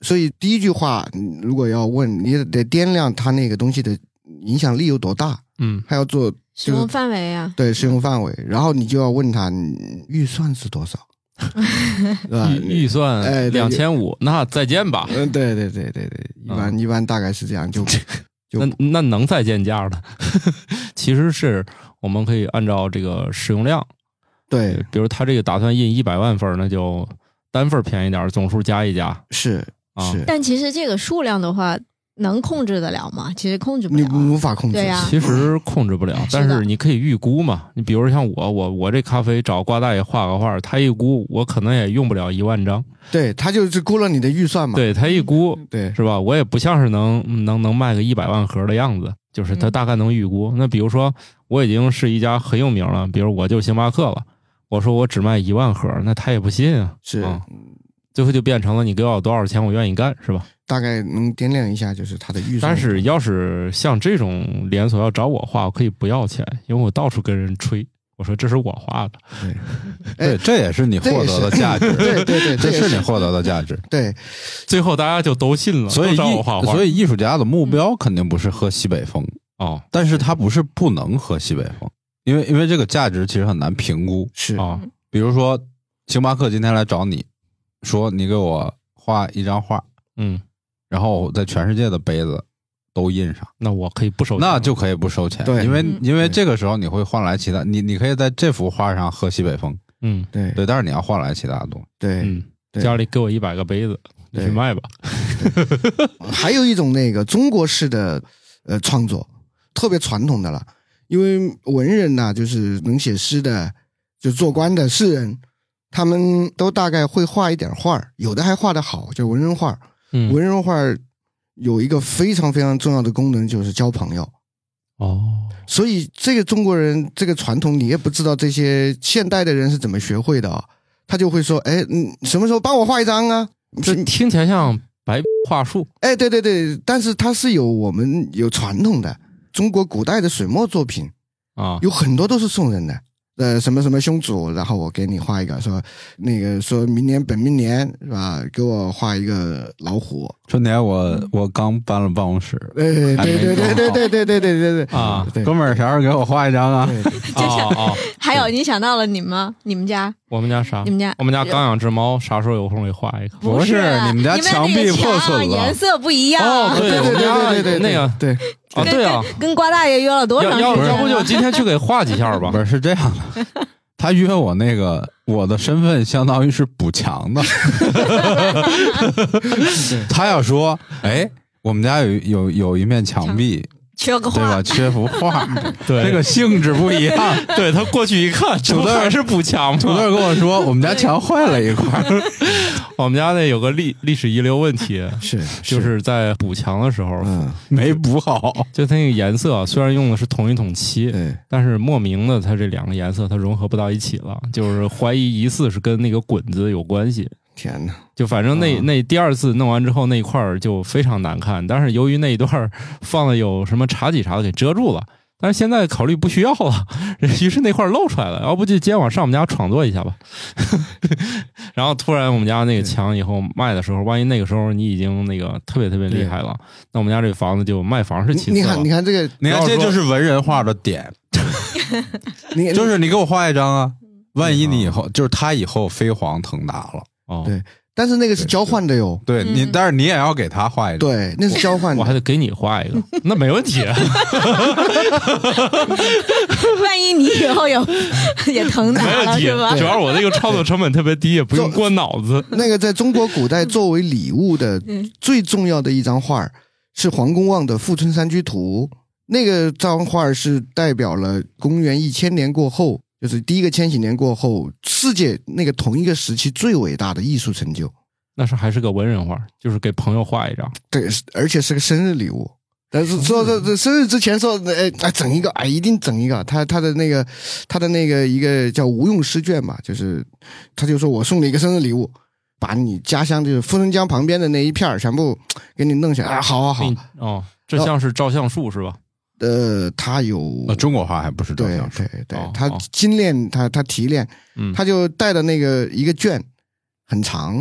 Speaker 1: 所以第一句话如果要问你得掂量它那个东西的影响力有多大，还要做
Speaker 5: 使用范围啊，
Speaker 1: 对，使用范围，然后你就要问他预算是多少。
Speaker 2: 预算2500，那再见吧。
Speaker 1: 对，一般大概是这样，就
Speaker 2: 那能再见价的，其实是我们可以按照这个使用量，
Speaker 1: 对，
Speaker 2: 比如他这个打算印100万份，那就单份便宜点，总数加一加，
Speaker 1: 是。
Speaker 5: 但其实这个数量的话，能控制得了吗？其实控制不了，
Speaker 1: 你无法控制。
Speaker 5: 对呀，
Speaker 2: 其实控制不了，但是你可以预估嘛。你比如像我这咖啡找瓜大爷画个画，他一估我可能也用不了1万张。
Speaker 1: 对，他就是估了你的预算嘛。
Speaker 2: 对，他一估，
Speaker 1: 对，
Speaker 2: 是吧？我也不像是能卖个100万盒的样子，就是他大概能预估。那比如说我已经是一家很有名了，比如我就星巴克了，我说我只卖1万盒，那他也不信啊。
Speaker 1: 是，
Speaker 2: 最后就变成了你给我多少钱我愿意干，是吧？
Speaker 1: 大概能掂量一下，就是他的预算。
Speaker 2: 但是要是像这种连锁要找我画，我可以不要钱，因为我到处跟人吹，我说这是我画的。
Speaker 3: 对，这也是你获得的价值。
Speaker 1: 对，
Speaker 3: 这是你获得的价值。
Speaker 1: 对，
Speaker 2: 最后大家就都信了，
Speaker 3: 所以
Speaker 2: 找我画画。
Speaker 3: 所以艺术家的目标肯定不是喝西北风但是他不是不能喝西北风，因为这个价值其实很难评估。
Speaker 1: 是
Speaker 3: 比如说星巴克今天来找你，说你给我画一张画，然后在全世界的杯子都印上，
Speaker 2: 那我可以不收钱，
Speaker 3: 那就可以不收钱。
Speaker 1: 对，
Speaker 3: 因为这个时候你会换来其他，你可以在这幅画上喝西北风，
Speaker 1: 对，
Speaker 3: 但是你要换来其他的东西。
Speaker 1: 对，
Speaker 2: 家里给我100个杯子，你去卖吧。
Speaker 1: 还有一种那个中国式的创作，特别传统的了，因为文人呐，就是能写诗的，就做官的士人，他们都大概会画一点画，有的还画得好，就文人画。文人画有一个非常非常重要的功能，就是交朋友。所以这个中国人这个传统，你也不知道这些现代的人是怎么学会的他就会说，什么时候帮我画一张啊？
Speaker 2: 这听起来像白话术。
Speaker 1: 对，但是它是我们有传统的，中国古代的水墨作品有很多都是送人的。什么什么兄主，然后我给你画一个，说明年本命年是吧？给我画一个老虎。
Speaker 3: 春天我刚搬了办公室，
Speaker 1: 对
Speaker 3: 哥们儿啥时候给我画一张啊？
Speaker 5: 还有你想到了你们家？
Speaker 2: 我们家啥？
Speaker 5: 你们家？
Speaker 2: 我们家刚养只猫，啥时候有空给画一个？
Speaker 3: 不是，你们家墙壁破损了，
Speaker 5: 颜色不一样。
Speaker 2: 对，那个对。对啊，
Speaker 5: 跟瓜大爷约了多长时间？
Speaker 2: 要不就今天去给画几下吧。
Speaker 3: 不是这样的，他约我我的身份相当于是补墙的。他要说，我们家有一面墙壁。
Speaker 5: 缺个画，
Speaker 3: 对吧？缺幅画，
Speaker 2: 对，
Speaker 3: 这个性质不一样。
Speaker 2: 对，他过去一看，
Speaker 3: 土豆
Speaker 2: 还是补墙吗？
Speaker 3: 土豆跟我说，我们家墙坏了一块。
Speaker 2: 我们家那有个历史遗留问题，就是在补墙的时候，
Speaker 3: 没补好，
Speaker 2: 就它那个颜色虽然用的是同一桶漆，但是莫名的它这两个颜色它融合不到一起了，就是怀疑疑似是跟那个滚子有关系。
Speaker 1: 天哪！
Speaker 2: 就反正那第二次弄完之后那一块就非常难看，但是由于那一段放了有什么茶几啥的给遮住了，但是现在考虑不需要了，于是那块露出来了，要不就今天晚上我们家创作一下吧。然后突然我们家那个墙以后卖的时候，万一那个时候你已经那个特别特别厉害了，那我们家这房子就卖房是其次了。
Speaker 1: 你看这个，
Speaker 3: 你看这就是文人画的点，就是你给我画一张啊，万一你以后就是他以后飞黄腾达了。
Speaker 1: 对，但是那个是交换的哟。
Speaker 3: 对你，但是你也要给他画一个。
Speaker 1: 对，那是交换的，
Speaker 2: 我还得给你画一个，那没问题。
Speaker 5: 万一你以后也腾达了是吧？
Speaker 2: 主要我那个创作成本特别低，也不用过脑子。
Speaker 1: 那个在中国古代作为礼物的最重要的一张画是黄公望的《富春山居图》，那个张画是代表了公元1000年过后。就是第一个千禧年过后，世界那个同一个时期最伟大的艺术成就。
Speaker 2: 那是还是个文人画，就是给朋友画一张。
Speaker 1: 对，而且是个生日礼物。但是说这生日之前说，整一个，一定整一个。他的那个一个叫无用诗卷嘛，就是他就说我送你一个生日礼物，把你家乡就是富春江旁边的那一片全部给你弄下来。好。
Speaker 2: 哦，这像是照相术是吧？
Speaker 1: 他有
Speaker 3: 中国画还不是照相术，
Speaker 1: 对，他精炼，他提炼，他就带的那个一个卷很长，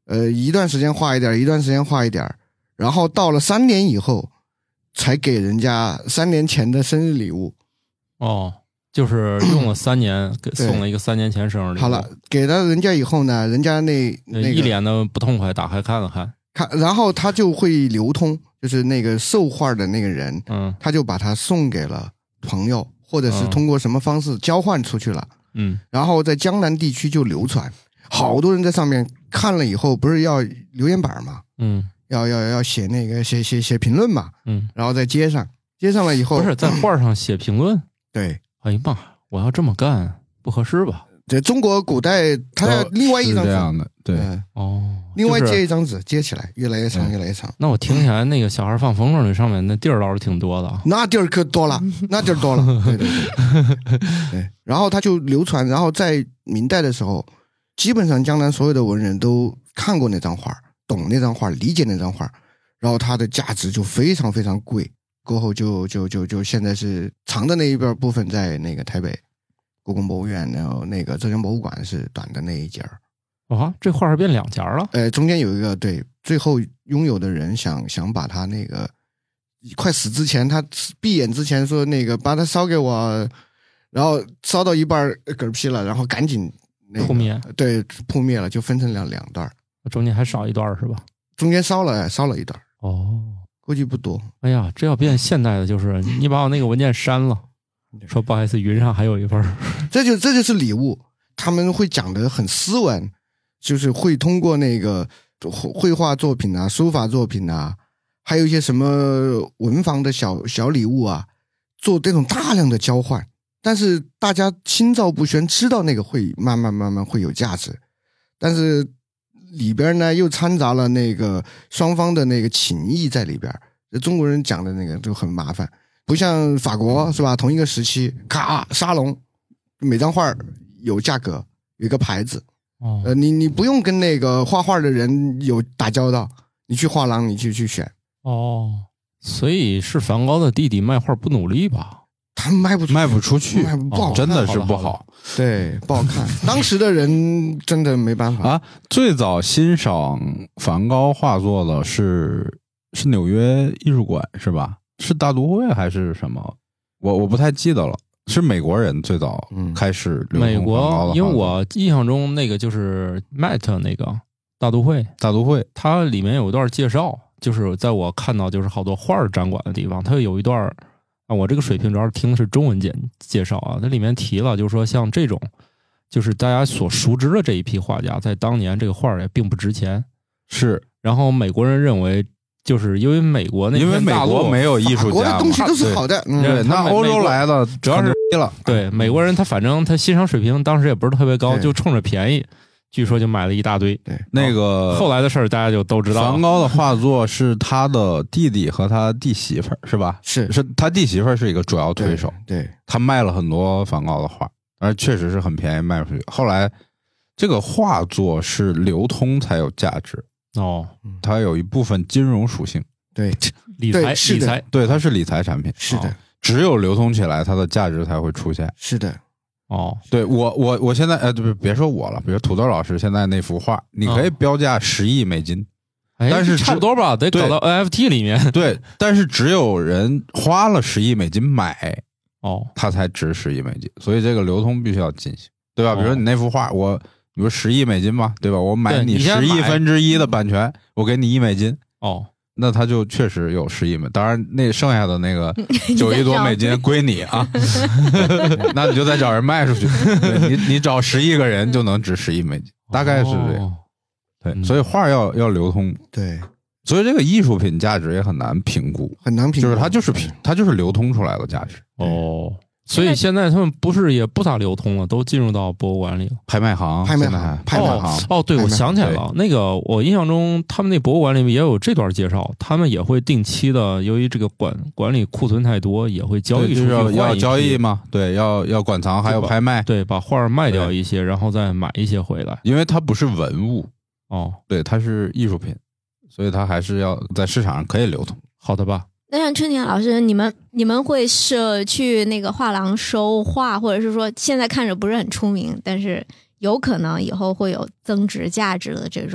Speaker 1: 一段时间画一点，一段时间画一点，然后到了3年以后才给人家3年前的生日礼物。
Speaker 2: 哦，就是用了3年送了一个3年前生日礼物。
Speaker 1: 好了，给到人家以后呢，人家那个
Speaker 2: 一脸的不痛快，打开看了看，
Speaker 1: 然后他就会流通，就是那个售画的那个人，他就把它送给了朋友，或者是通过什么方式交换出去了，然后在江南地区就流传，好多人在上面看了以后，不是要留言板嘛，要写那个写评论嘛，然后在接上了以后，
Speaker 2: 不是在画上写评论，
Speaker 1: 对，
Speaker 2: 哎呀妈，我要这么干不合适吧？
Speaker 1: 这中国古代它要另外一张纸，
Speaker 3: 这样的，对，
Speaker 1: 另外接一张纸，接起来越来越长，越来越长。
Speaker 2: 那我听起来那个小孩放风筝那上面那地儿倒是挺多的，
Speaker 1: 那地儿可多了，那地儿多了，对。然后它就流传，然后在明代的时候，基本上江南所有的文人都看过那张画，懂那张画，理解那张画，然后它的价值就非常非常贵。过后就现在是长的那一边部分在那个台北故宫博物院，然后那个浙江博物馆是短的那一截儿。
Speaker 2: 啊，这画是变2截了。
Speaker 1: 中间有一个，对，最后拥有的人想把他那个快死之前，他闭眼之前说那个把它烧给我，然后烧到一半嗝屁了，然后赶紧
Speaker 2: 扑灭，
Speaker 1: 对，扑灭了，就分成两段，
Speaker 2: 中间还少一段是吧？
Speaker 1: 中间烧了一段。
Speaker 2: 哦，
Speaker 1: 估计不多。
Speaker 2: 哎呀，这要变现代的，就是你把我那个文件删了，说不好意思，云上还有一份。
Speaker 1: 这就是礼物，他们会讲得很斯文，就是会通过那个绘画作品啊、书法作品啊，还有一些什么文房的小礼物啊，做这种大量的交换。但是大家心照不宣，知道那个会慢慢会有价值，但是里边呢又掺杂了那个双方的那个情谊在里边。中国人讲的那个就很麻烦，不像法国是吧？同一个时期，咔沙龙，每张画有价格，有一个牌子。你不用跟那个画画的人有打交道，你去画廊你去选。
Speaker 2: 所以是梵高的弟弟卖画不努力吧？
Speaker 1: 他卖不出去，不好看，
Speaker 3: 真的是不好。
Speaker 1: 对，不好看。当时的人真的没办法
Speaker 3: 啊。最早欣赏梵高画作的是纽约艺术馆是吧？是大都会还是什么？我不太记得了。是美国人最早开始流通梵高的，
Speaker 2: 因为我印象中那个就是 Met 那个大都会，它里面有一段介绍，就是在我看到就是好多画展馆的地方，它有一段我这个水平主要是听的是中文介绍啊，它里面提了，就是说像这种就是大家所熟知的这一批画家，在当年这个画也并不值钱，
Speaker 3: 是。
Speaker 2: 然后美国人认为，就是因为美国因为
Speaker 3: 美国没有艺术家，
Speaker 1: 国的东西都是好的，
Speaker 3: 对，那欧洲来的
Speaker 2: 主要是
Speaker 3: 了，
Speaker 2: 对美国人反正他欣赏水平当时也不是特别高，就冲着便宜。据说就买了一大堆，
Speaker 1: 对，
Speaker 3: 那个
Speaker 2: 后来的事儿大家就都知道了。
Speaker 3: 梵高的画作是他的弟弟和他弟媳妇儿，是吧？
Speaker 1: 是
Speaker 3: 他弟媳妇儿是一个主要推手，
Speaker 1: 对，
Speaker 3: 他卖了很多梵高的画，而确实是很便宜卖出去。后来这个画作是流通才有价值它有一部分金融属性，
Speaker 1: 对，
Speaker 2: 理财，
Speaker 3: 对，它是理财产品，
Speaker 1: 是的，
Speaker 3: 只有流通起来，它的价值才会出现，
Speaker 1: 是的。
Speaker 3: 对，我现在别说我了，比如土豆老师现在那幅画，你可以标价10亿美金，但是
Speaker 2: 差不多吧，得搞到 NFT 里面。
Speaker 3: 对，但是只有人花了10亿美金买，它才值10亿美金，所以这个流通必须要进行，对吧？比如说你那幅画，比如10亿美金嘛，对吧？我买你10亿分之一的版权，我给你1美金，那他就确实有10亿美金，当然那剩下的那个9亿多美金归你啊，那你就再找人卖出去，你找10亿个人就能值10亿美金，大概是这样。对，所以画要流通，
Speaker 1: 对，
Speaker 3: 所以这个艺术品价值也很难评估，就是它就是流通出来的价值。
Speaker 2: 所以现在他们也不咋流通了，都进入到博物馆里了，
Speaker 3: 拍卖行。
Speaker 2: 对，我想起来了，那个我印象中他们那博物馆里面也有这段介绍，他们也会定期的，由于这个管理库存太多，也会交易出去，
Speaker 3: 要交易嘛，对，要馆藏，还有拍卖，
Speaker 2: 对，把画卖掉一些，然后再买一些回来，
Speaker 3: 因为它不是文物对，它是艺术品，所以它还是要在市场上可以流通。
Speaker 2: 好的吧？
Speaker 5: 那像春田老师，你们会是去那个画廊收画，或者是说现在看着不是很出名，但是有可能以后会有增值价值的这种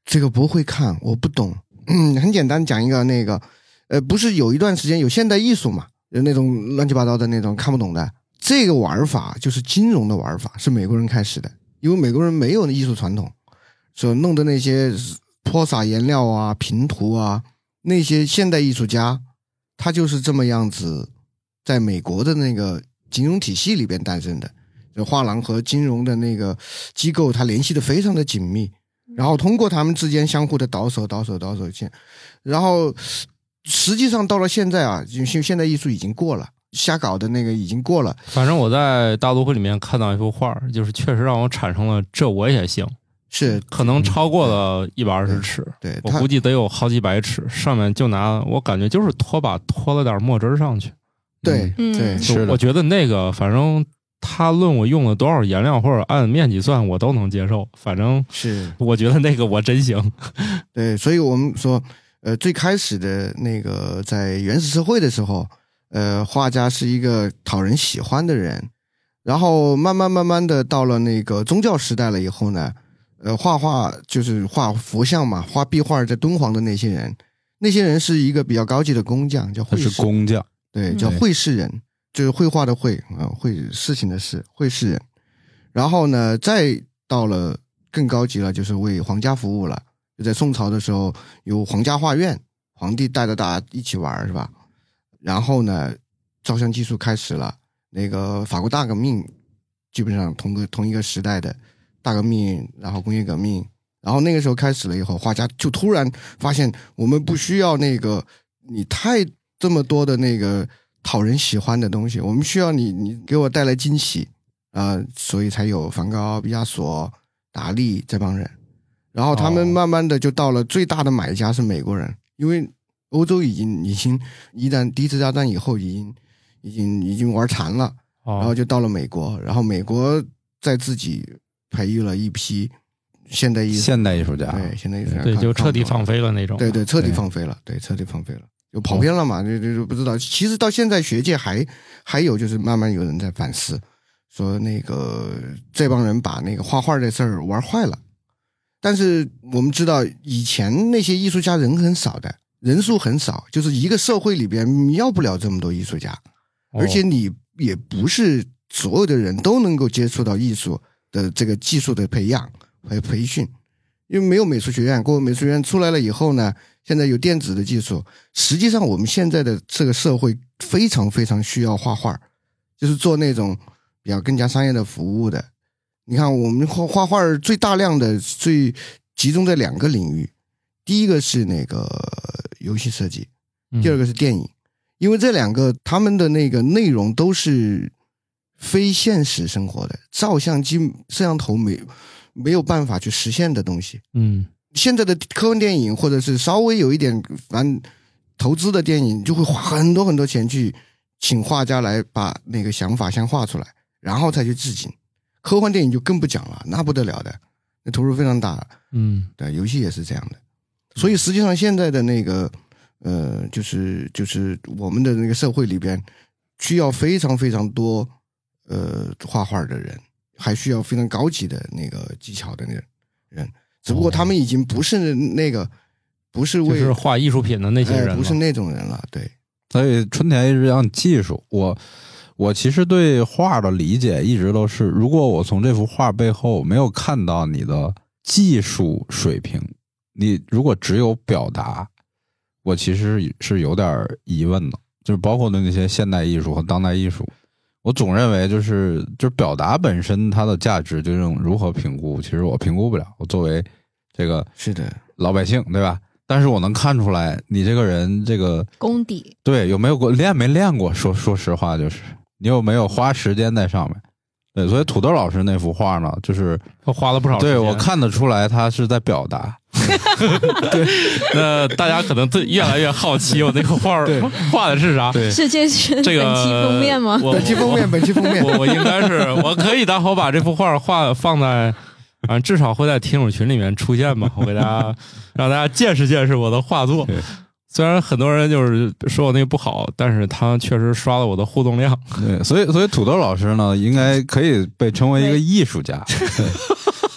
Speaker 1: 这个不会看，我不懂。很简单讲一个那个，不是有一段时间有现代艺术嘛，有那种乱七八糟的那种看不懂的，这个玩法就是金融的玩法，是美国人开始的，因为美国人没有艺术传统，所弄的那些泼洒颜料啊、平涂啊，那些现代艺术家，他就是这么样子，在美国的那个金融体系里边诞生的。就画廊和金融的那个机构，它联系的非常的紧密，然后通过他们之间相互的倒手线，然后实际上到了现在啊，现代艺术已经过了，瞎搞的那个已经过了。
Speaker 2: 反正我在大都会里面看到一幅画，就是确实让我产生了这我也行，
Speaker 1: 是
Speaker 2: 可能超过了120尺，
Speaker 1: 对，
Speaker 2: 我估计得有好几百尺，上面就拿我感觉就是拖把拖了点墨汁上去。
Speaker 1: 对对，
Speaker 3: 是的，
Speaker 2: 我觉得那个反正他论我用了多少颜料或者按面积算我都能接受，反正
Speaker 1: 是
Speaker 2: 我觉得那个我真行。
Speaker 1: 对，所以我们说最开始的那个在原始社会的时候，画家是一个讨人喜欢的人，然后慢慢的到了那个宗教时代了以后呢，画画就是画佛像嘛，画壁画在敦煌的那些人是一个比较高级的工匠，叫绘师，
Speaker 3: 他是工匠，
Speaker 1: 对，叫绘事人，就是绘画的绘啊，绘事情的事，绘事人。然后呢，再到了更高级了，就是为皇家服务了。就在宋朝的时候，有皇家画院，皇帝带着大家一起玩，是吧？然后呢，照相技术开始了，那个法国大革命，基本上同一个时代的大革命，然后工业革命，然后那个时候开始了以后，画家就突然发现，我们不需要那个你这么多的那个讨人喜欢的东西，我们需要你给我带来惊喜所以才有梵高、毕加索、达利这帮人。然后他们慢慢的就到了最大的买家是美国人，因为欧洲已经一旦第一次大战以后已经玩残了，然后就到了美国，然后美国在自己培育了一批现代艺术家，对，现代艺术家，
Speaker 2: 对，就彻底放飞了那种，
Speaker 1: 对，彻底放飞了，对，彻底放飞了。就跑偏了嘛，就不知道。其实到现在学界还有就是慢慢有人在反思，说那个这帮人把那个画画这事儿玩坏了。但是我们知道以前那些艺术家人数很少，就是一个社会里边要不了这么多艺术家，而且你也不是所有的人都能够接触到艺术的这个技术的培养和培训，因为没有美术学院，美术学院出来了以后呢，现在有电子的技术，实际上我们现在的这个社会非常非常需要画画，就是做那种比较更加商业的服务的。你看我们画画最大量的最集中在2个领域，第一个是那个游戏设计，第二个是电影，因为这2个他们的那个内容都是非现实生活的，照相机摄像头没有办法去实现的东西。现在的科幻电影或者是稍微有一点投资的电影，就会花很多很多钱去请画家来把那个想法先画出来，然后再去致敬。科幻电影就更不讲了，那不得了的，那投入非常大。对，游戏也是这样的。所以实际上现在的那个就是我们的那个社会里边需要非常非常多画画的人，还需要非常高级的那个技巧的那个人，只不过他们已经不是那个不是为
Speaker 2: 就是画艺术品的那些人，
Speaker 1: 不是那种人了。对，
Speaker 3: 所以春田一直讲技术，我其实对画的理解一直都是，如果我从这幅画背后没有看到你的技术水平，你如果只有表达，我其实是有点疑问的。就是包括的那些现代艺术和当代艺术，我总认为就是表达本身它的价值究竟如何评估，其实我评估不了。我作为这个
Speaker 1: 是的
Speaker 3: 老百姓，对吧？但是我能看出来你这个人这个
Speaker 5: 功底，
Speaker 3: 对，有没有练没练过？说实话，就是你有没有花时间在上面？对，所以土豆老师那幅画呢，就是
Speaker 2: 他花了不少时间。
Speaker 3: 对，我看得出来他是在表达。
Speaker 2: 对，那大家可能越来越好奇我那个画画的是啥？
Speaker 5: 对，是这是
Speaker 2: 这个
Speaker 5: 本期封面吗？
Speaker 1: 本期封面，
Speaker 2: 我应该是我可以待会把这幅画放在至少会在听友群里面出现吧，我给大家让大家见识见识我的画作。虽然很多人就是说我那个不好，但是他确实刷了我的互动量。
Speaker 3: 对，所以土豆老师呢，应该可以被称为一个艺术家。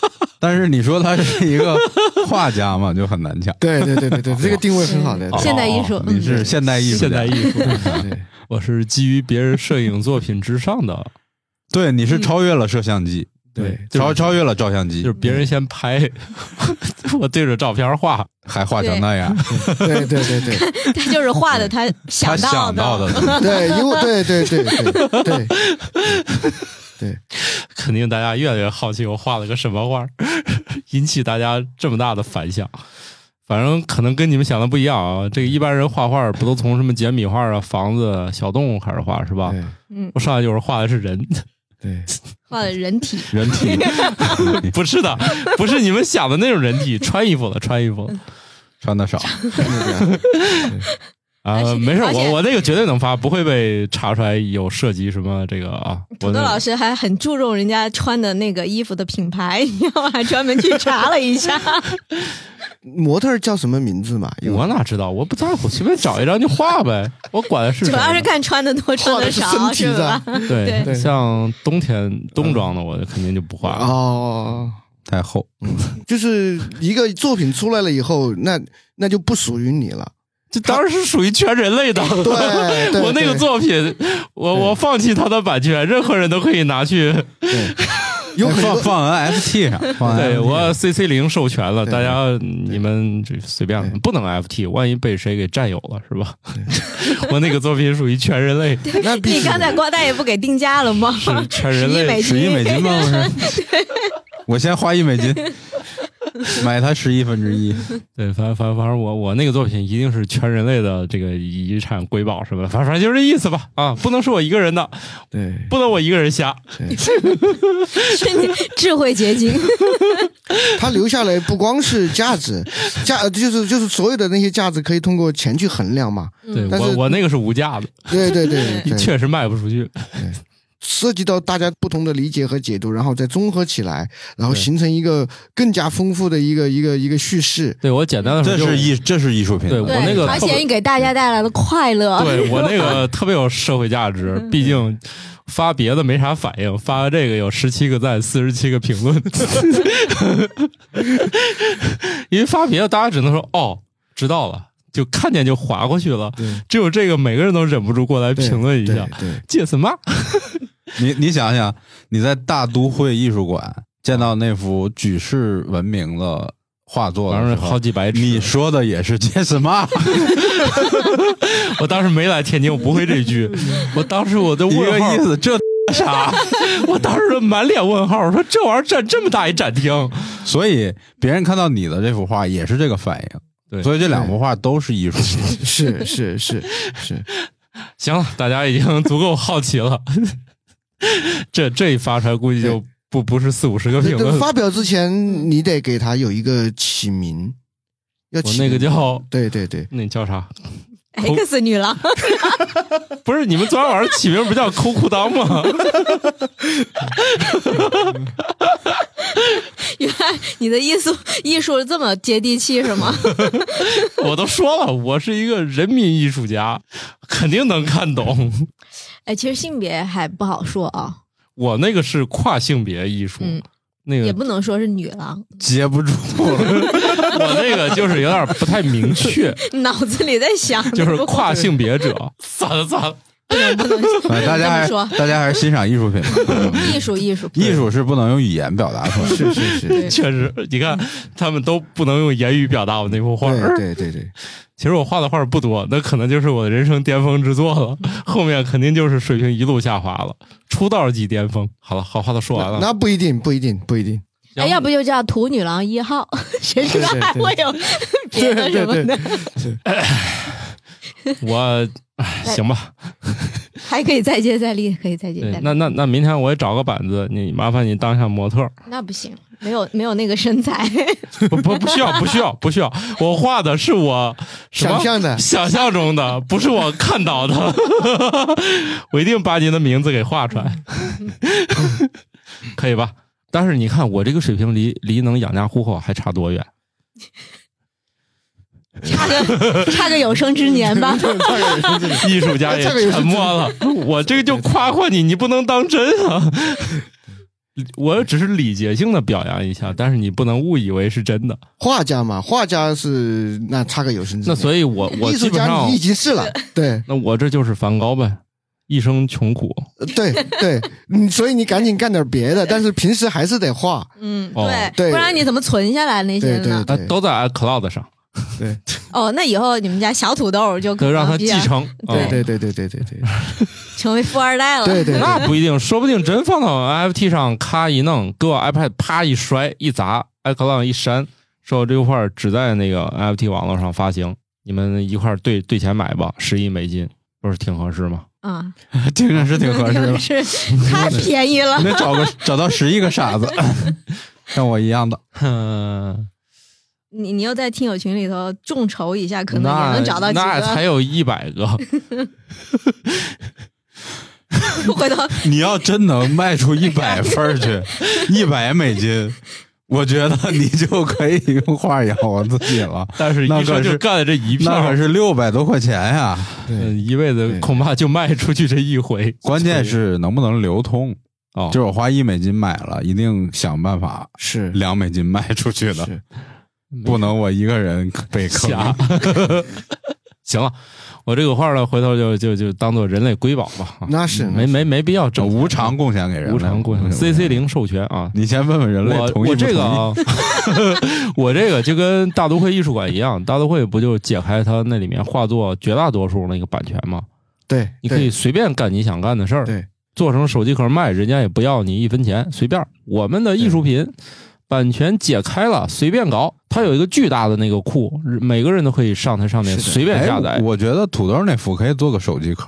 Speaker 3: 但是你说他是一个画家嘛，就很难讲。
Speaker 1: 对，这个定位很好的。
Speaker 5: 现代艺术，
Speaker 3: 你是现代艺术，
Speaker 2: 现代艺术。我是基于别人摄影作品之上的。
Speaker 3: 对，你是超越了摄像机。
Speaker 1: 对，
Speaker 3: 超越了照相机，
Speaker 2: 就是别人先拍，我对着照片画，
Speaker 3: 还画成那样。
Speaker 1: 对，
Speaker 5: 他就是画的，他想到的。
Speaker 1: 对，因为对，
Speaker 2: 肯定大家越来越好奇我画了个什么画，引起大家这么大的反响。反正可能跟你们想的不一样啊。这个一般人画画不都从什么简笔画啊、房子、小动物开始画是吧？我上来就是画的是人。
Speaker 1: 对，
Speaker 5: 画的人体
Speaker 2: 不是的，不是你们想的那种人体，穿衣服了，
Speaker 3: 穿的少
Speaker 2: 啊，没事，我那个绝对能发，不会被查出来有涉及什么这个啊。
Speaker 5: 土豆老师还很注重人家穿的那个衣服的品牌，你知道吗？还专门去查了一下。
Speaker 1: 模特叫什么名字嘛？
Speaker 2: 我哪知道？我不在乎，随便找一张就画呗。我管的是
Speaker 5: 主要是看穿的多穿的少，是吧？
Speaker 2: 对，像冬天冬装的，我肯定就不画
Speaker 1: 哦，
Speaker 3: 太厚。
Speaker 1: 就是一个作品出来了以后，那就不属于你了。
Speaker 2: 这当然是属于全人类的。
Speaker 1: 对，
Speaker 2: 我那个作品，我放弃它的版权，任何人都可以拿去。
Speaker 1: 有
Speaker 3: 放 NFT 上，
Speaker 2: 对，我 CC0 授权了，大家你们随便，不能 FT， 万一被谁给占有了是吧？我那个作品属于全人类。
Speaker 5: 那你刚才郭大爷不给定价了吗？
Speaker 2: 是全人类
Speaker 3: ，11美金吗？不是，我先花1美金。买它1/11，
Speaker 2: 对，反正我那个作品一定是全人类的这个遗产瑰宝什么的，反正就是这意思吧啊，不能是我一个人的，
Speaker 1: 对，
Speaker 2: 不能我一个人瞎，
Speaker 5: 是你智慧结晶。
Speaker 1: 他留下来不光是价值，就是所有的那些价值可以通过钱去衡量嘛。
Speaker 2: 对，我那个是无价的，
Speaker 1: 对，
Speaker 2: 确实卖不出去。
Speaker 1: 涉及到大家不同的理解和解读，然后再综合起来，然后形成一个更加丰富的一个叙事。
Speaker 2: 对，我简单的说，
Speaker 3: 这是艺术品。
Speaker 2: 对，我那个
Speaker 5: 而且给大家带来了快乐。
Speaker 2: 对，我那个特别有社会价值，毕竟发别的没啥反应，发这个有17个赞，47个评论。因为发别的大家只能说哦，知道了。就看见就划过去了，只有这个每个人都忍不住过来评论一下，借什么？
Speaker 3: 你想想，你在大都会艺术馆见到那幅举世闻名的画作的时候，
Speaker 2: 好几百尺，
Speaker 3: 你说的也是借什么？
Speaker 2: 我当时没来天津，我不会这句，我当时我的问号
Speaker 3: 一个意思，这
Speaker 2: 啥？我当时满脸问号，说这玩意儿占这么大一展厅，
Speaker 3: 所以别人看到你的这幅画也是这个反应。
Speaker 2: 对，
Speaker 3: 所以这两幅画都是艺术品。
Speaker 1: 是。
Speaker 2: 行了，大家已经足够好奇了。这一发出来，估计就不是40-50个评论。
Speaker 1: 发表之前，你得给他有一个起名，要起名。
Speaker 2: 我那个叫
Speaker 1: 对，
Speaker 2: 那叫啥
Speaker 5: ？X 女郎。
Speaker 2: 不是你们昨天晚上起名不叫抠裤裆吗？
Speaker 5: 原来你的艺术这么接地气是吗？
Speaker 2: 我都说了，我是一个人民艺术家，肯定能看懂。
Speaker 5: 哎，其实性别还不好说啊。
Speaker 2: 我那个是跨性别艺术，那个
Speaker 5: 也不能说是女郎，
Speaker 3: 接不住了。
Speaker 2: 我那个就是有点不太明确，
Speaker 5: 脑子里在想，
Speaker 2: 就是跨性别者。算了，
Speaker 5: 不能
Speaker 3: 大家还是欣赏艺术品。
Speaker 5: 艺术
Speaker 3: 是不能用语言表达出来。
Speaker 1: 是，
Speaker 2: 确实，你看他们都不能用言语表达我那幅画。
Speaker 1: 对。
Speaker 2: 其实我画的画不多，那可能就是我的人生巅峰之作了。后面肯定就是水平一路下滑了，出道即巅峰。好了，好话都说完了。
Speaker 1: 那不一定。
Speaker 5: 哎，要不就叫土女郎1号，谁知道还会有别的什么的？
Speaker 2: 我行吧，
Speaker 5: 还可以再接再厉，
Speaker 2: 那明天我也找个板子，你麻烦你当一下模特。
Speaker 5: 那不行，没有那个身材。
Speaker 2: 不需要，我画的是我想象中的，不是我看到的。我一定把你的名字给画出来，可以吧？但是你看我这个水平离能养家糊口还差多远？
Speaker 5: 差个有生之年吧。
Speaker 2: 艺术家也沉默了。我这个就夸夸你，你不能当真啊。 我只是礼节性的表扬一下，但是你不能误以为是真的。
Speaker 1: 画家嘛，画家是那差个有生之年。
Speaker 2: 那所以我
Speaker 1: 艺术家你已经是了，对。
Speaker 2: 那我这就是梵高呗，一生穷苦。
Speaker 1: 对对，所以你赶紧干点别的，但是平时还是得画。
Speaker 5: 对，不然你怎么存下来那些呢？
Speaker 1: 对，
Speaker 2: 都在 iCloud 上。
Speaker 1: 对。
Speaker 5: 那以后你们家小土豆就可能
Speaker 2: 让他继承。
Speaker 1: 对，
Speaker 5: 成为富二代了。
Speaker 1: 对，
Speaker 2: 那不一定，说不定真放到 NFT 上，咔一弄，给我 iPad 啪一摔一砸 ，iCloud 一删，说这块只在那个 NFT 网络上发行，你们一块兑钱买吧，10亿美金，不是挺合适吗？
Speaker 3: 听着是挺合适的，
Speaker 5: 是太便宜了。
Speaker 3: 你得找到11个傻子，像我一样的。
Speaker 5: 你要在听友群里头众筹一下，可能也能找到几个。
Speaker 2: 那才有100个。
Speaker 5: 回头
Speaker 3: 你要真能卖出100份去，100美金，我觉得你就可以用画养活自己了。
Speaker 2: 但是一说就干了这一票，
Speaker 3: 那可是600多块钱呀！
Speaker 2: 一辈子恐怕就卖出去这一回。
Speaker 3: 关键是能不能流通。就是我花1美金买了，一定想办法
Speaker 1: 是
Speaker 3: 2美金卖出去的。不能我一个人被坑。
Speaker 2: 行了，我这个画呢，回头就当做人类瑰宝吧。
Speaker 1: 那是
Speaker 2: 没必要整
Speaker 3: 无偿贡献给人类，
Speaker 2: 无偿贡献 CC0 授权啊！
Speaker 3: 你先问问人类同意不同意？
Speaker 2: 我这个啊，我这个就跟大都会艺术馆一样，大都会不就解开它那里面画作绝大多数那个版权吗？
Speaker 1: 对，
Speaker 2: 你可以随便干你想干的事儿。
Speaker 1: 对，
Speaker 2: 做成手机壳卖，人家也不要你1分钱，随便。我们的艺术品版权解开了，随便搞。它有一个巨大的那个库，每个人都可以上它上面随便下载。
Speaker 3: 我觉得土豆那幅可以做个手机壳。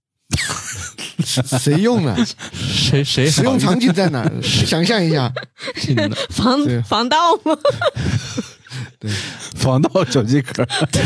Speaker 1: 谁用呢？
Speaker 2: 谁
Speaker 1: 使用场景在哪？想象一下，
Speaker 5: 防盗吗？
Speaker 1: 对，
Speaker 3: 防盗手机壳，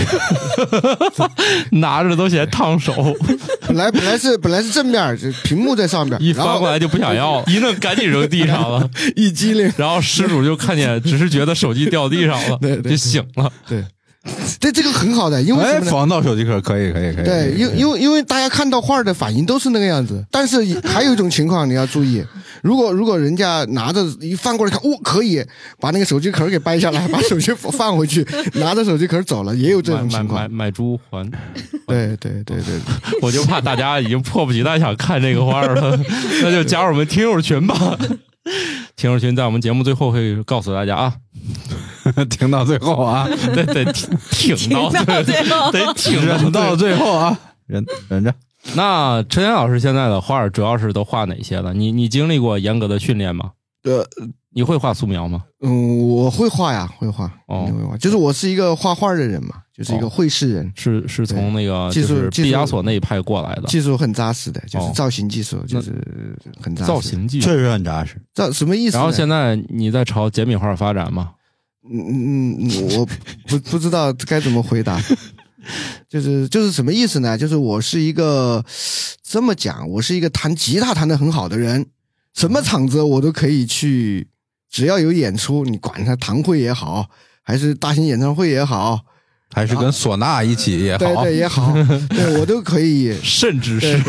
Speaker 2: 拿着都嫌烫手。
Speaker 1: 本来是正面，屏幕在上面，
Speaker 2: 一翻过来就不想要，一弄赶紧扔地上了，
Speaker 1: 一激灵，
Speaker 2: 然后失主就看见，只是觉得手机掉地上了，就醒了。
Speaker 1: 对，这个很好的，因为什么呢？
Speaker 3: 防盗手机壳可以。
Speaker 1: 对，因为大家看到画的反应都是那个样子，但是还有一种情况你要注意，如果人家拿着一翻过来看，可以把那个手机壳给掰下来，把手机放回去，拿着手机壳走了，也有这种情况。
Speaker 2: 买猪还。
Speaker 1: 对，
Speaker 2: 我就怕大家已经迫不及待想看这个画了，那就加入我们听友群吧。听友群在我们节目最后会告诉大家啊。
Speaker 3: 听到最后啊，
Speaker 2: 得挺到最后，得挺
Speaker 3: 到最后啊，忍着。
Speaker 2: 那陈岩老师现在的画主要是都画哪些了？你经历过严格的训练吗？你会画素描吗？
Speaker 1: 我会画呀，会画。就是我是一个画画的人嘛，就是一个绘师人，
Speaker 2: 是从那个就是毕加索那一派过来的，
Speaker 1: 技术很扎实的，就是造型技术，就是很扎实。
Speaker 2: 造型技术
Speaker 3: 确实很扎实。
Speaker 1: 什么意思？
Speaker 2: 然后现在你在朝简笔画发展吗？
Speaker 1: 我不知道该怎么回答。就是什么意思呢？就是我是一个这么讲，我是一个弹吉他弹得很好的人，什么场子我都可以去，只要有演出，你管它堂会也好，还是大型演唱会也好，
Speaker 3: 还是跟唢呐一起也好，
Speaker 1: 对也好，对我都可以，
Speaker 2: 甚至是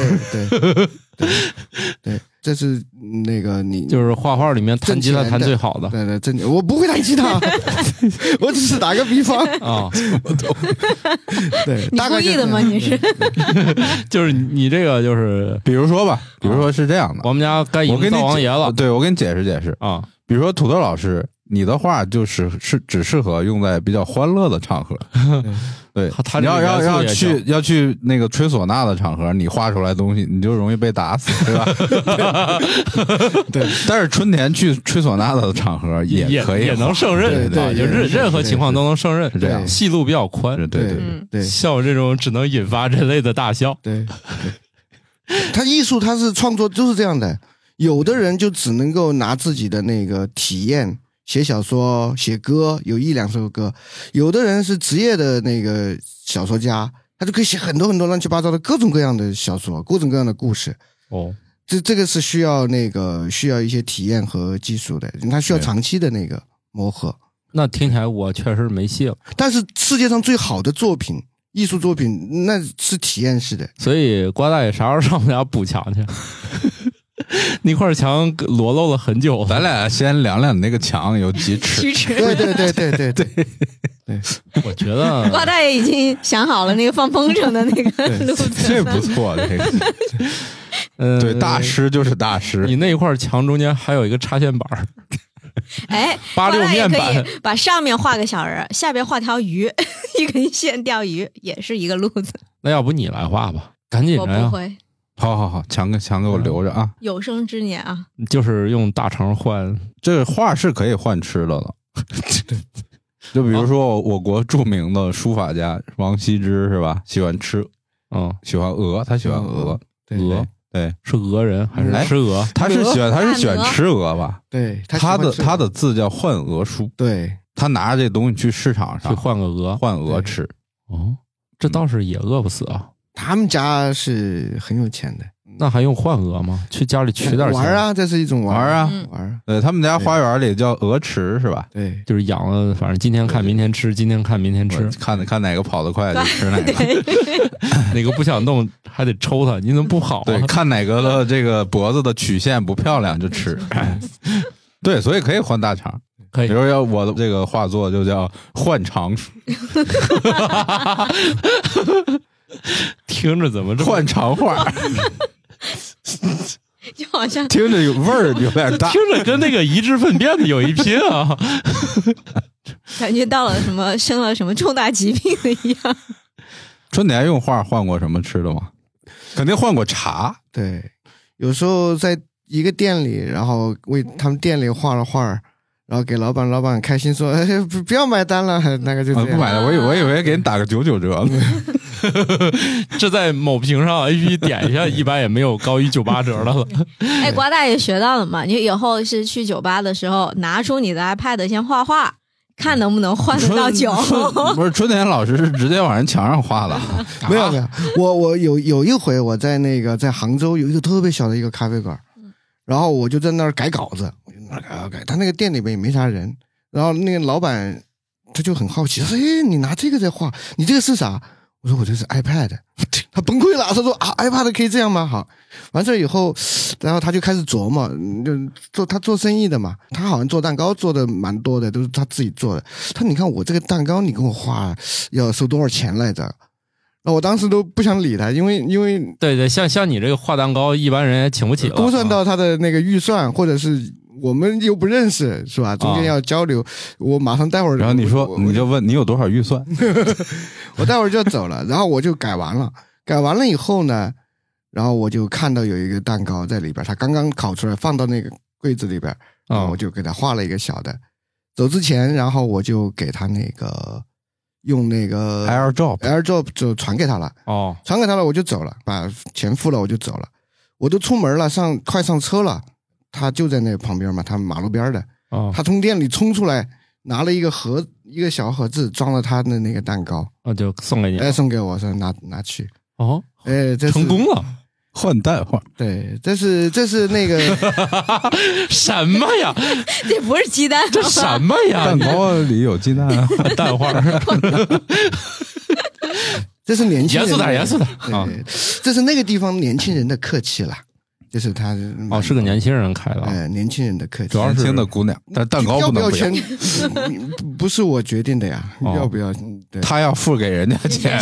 Speaker 1: 对，这是那个你
Speaker 2: 就是画画里面弹吉他弹最好的，
Speaker 1: 对，我不会弹吉他，我只是打个比方
Speaker 2: 啊，
Speaker 1: 对，
Speaker 5: 你故意的吗？你是，
Speaker 2: 就是你这个就是，
Speaker 3: 比如说是这样的，
Speaker 2: 我们家该迎灶王爷了，
Speaker 3: 对，我给你解释啊，比如说土豆老师，你的画就是只适合用在比较欢乐的场合。对，你要去那个吹唢呐的场合，你画出来的东西你就容易被打死，对吧？对，但是春田去吹唢呐的场合也可以，
Speaker 2: 也能胜任，对，就任何情况都能胜任，
Speaker 3: 这样
Speaker 2: 戏路比较宽，
Speaker 1: 对，
Speaker 2: 像我这种只能引发人类的大笑，
Speaker 1: 对。他艺术，他是创作，就是这样的。有的人就只能够拿自己的那个体验。写小说、写歌，有1-2首歌；有的人是职业的那个小说家，他就可以写很多很多乱七八糟的各种各样的小说，各种各样的故事。这个是需要一些体验和技术的，他需要长期的那个磨合。
Speaker 2: 那听起来我确实没戏了。
Speaker 1: 但是世界上最好的作品，艺术作品，那是体验式的。
Speaker 2: 所以瓜大爷啥时候上我们家补墙去？ 那块墙裸露了很久了。
Speaker 3: 咱俩先量量那个墙有几尺？
Speaker 1: 对，
Speaker 2: 我觉得
Speaker 5: 瓜大爷已经想好了那个放风筝的那个路子，
Speaker 3: 这不错，这个。对，大师就是大师。
Speaker 2: 你那一块墙中间还有一个插线板。
Speaker 5: 哎
Speaker 2: ，86面板，
Speaker 5: 把上面画个小人，下边画条鱼，一根线钓鱼，也是一个路子。
Speaker 2: 那要不你来画吧，赶紧的呀！
Speaker 5: 我不会。
Speaker 3: 好，墙给我留着啊！
Speaker 5: 有生之年啊，
Speaker 2: 就是用大肠换。
Speaker 3: 这个画是可以换吃的了。就比如说我国著名的书法家王羲之是吧？喜欢吃，喜欢鹅，他喜欢鹅，
Speaker 2: 鹅。对，是鹅人还是吃鹅？
Speaker 3: 他是喜欢吃鹅吧？
Speaker 1: 对，
Speaker 3: 他的字叫换鹅书。
Speaker 1: 对，
Speaker 3: 他拿着这东西去市场上
Speaker 2: 去换个鹅，
Speaker 3: 换鹅吃。
Speaker 2: 哦，这倒是也饿不死啊。
Speaker 1: 他们家是很有钱的，
Speaker 2: 那还用换鹅吗？去家里取点钱
Speaker 1: 玩啊，这是一种
Speaker 3: 玩啊。对，他们家花园里叫鹅池是吧？
Speaker 1: 对，
Speaker 2: 就是养了，反正今天看明天吃，今天看明天吃，
Speaker 3: 看哪个跑得快就吃哪个，
Speaker 2: 哪个不想动还得抽他，你怎么不跑？
Speaker 3: 对，看哪个的这个脖子的曲线不漂亮就吃。对，所以可以换大肠。
Speaker 2: 可以，
Speaker 3: 比如要我的这个画作就叫换肠书。
Speaker 2: 听着怎么这么
Speaker 3: 换肠画？
Speaker 5: 就好像
Speaker 3: 听着有味儿有点大，
Speaker 2: 听着跟那个移植粪便的有一拼啊，
Speaker 5: 感觉到了什么生了什么重大疾病的一样。
Speaker 3: 春年用画换过什么吃的吗？肯定换过茶。
Speaker 1: 对，有时候在一个店里，然后为他们店里画了画，然后给老板开心说：“哎，不要买单了。”那个就这样。
Speaker 3: 不买了，我以为给你打个99折呢。
Speaker 2: 这在某屏上 APP 点一下，一般也没有高于98折的了。
Speaker 5: 哎，瓜大爷学到了嘛？你以后是去酒吧的时候，拿出你的 iPad 先画画，看能不能换得到酒。
Speaker 3: 不是，春田老师是直接往人墙上画的。
Speaker 1: 没有，我有一回我在在杭州有一个特别小的一个咖啡馆，然后我就在那儿改稿子，改，他那个店里面也没啥人，然后那个老板他就很好奇，他说：“哎，你拿这个在画，你这个是啥？”我说：“我这是 iPad。”他崩溃了，他说：“啊 ，iPad 可以这样吗？”好，完事以后，然后他就开始琢磨，他做生意的嘛，他好像做蛋糕做的蛮多的，都是他自己做的。他你看我这个蛋糕，你给我画要收多少钱来着？那我当时都不想理他，因为
Speaker 2: 对，像你这个画蛋糕，一般人也请不起了，
Speaker 1: 估算到他的那个预算，或者是我们又不认识，是吧？中间要交流，我马上待会儿，
Speaker 3: 然后你说你就问你有多少预算，
Speaker 1: 我待会儿就要走了，然后我就改完了以后呢，然后我就看到有一个蛋糕在里边，他刚刚烤出来，放到那个柜子里边，然后我就给他画了一个小的。走之前，然后我就给他那个用那个 AirDrop 就传给他了。传给他了，我就走了，把钱付了，我就走了。我都出门了，快上车了，他就在那旁边嘛，他马路边的。他从店里冲出来，拿了一个小盒子，装了他的那个蛋糕，
Speaker 2: 就送给你。
Speaker 1: 送给我，说拿去。这
Speaker 2: 成功了。
Speaker 3: 换蛋画，
Speaker 1: 对，这是那个
Speaker 2: 什么呀？
Speaker 5: 这不是鸡蛋，
Speaker 2: 这什么呀？
Speaker 3: 蛋糕里有鸡蛋啊，
Speaker 2: 蛋画。
Speaker 1: 这是年轻人
Speaker 2: 严肃点
Speaker 1: 啊！这是那个地方年轻人的客气了，就是他
Speaker 2: 是个年轻人开的，
Speaker 1: 年轻人的客气，
Speaker 3: 主要是年轻的姑娘，但蛋糕不能不要。
Speaker 1: 不是我决定的呀，要不要？
Speaker 3: 他要付给人家钱，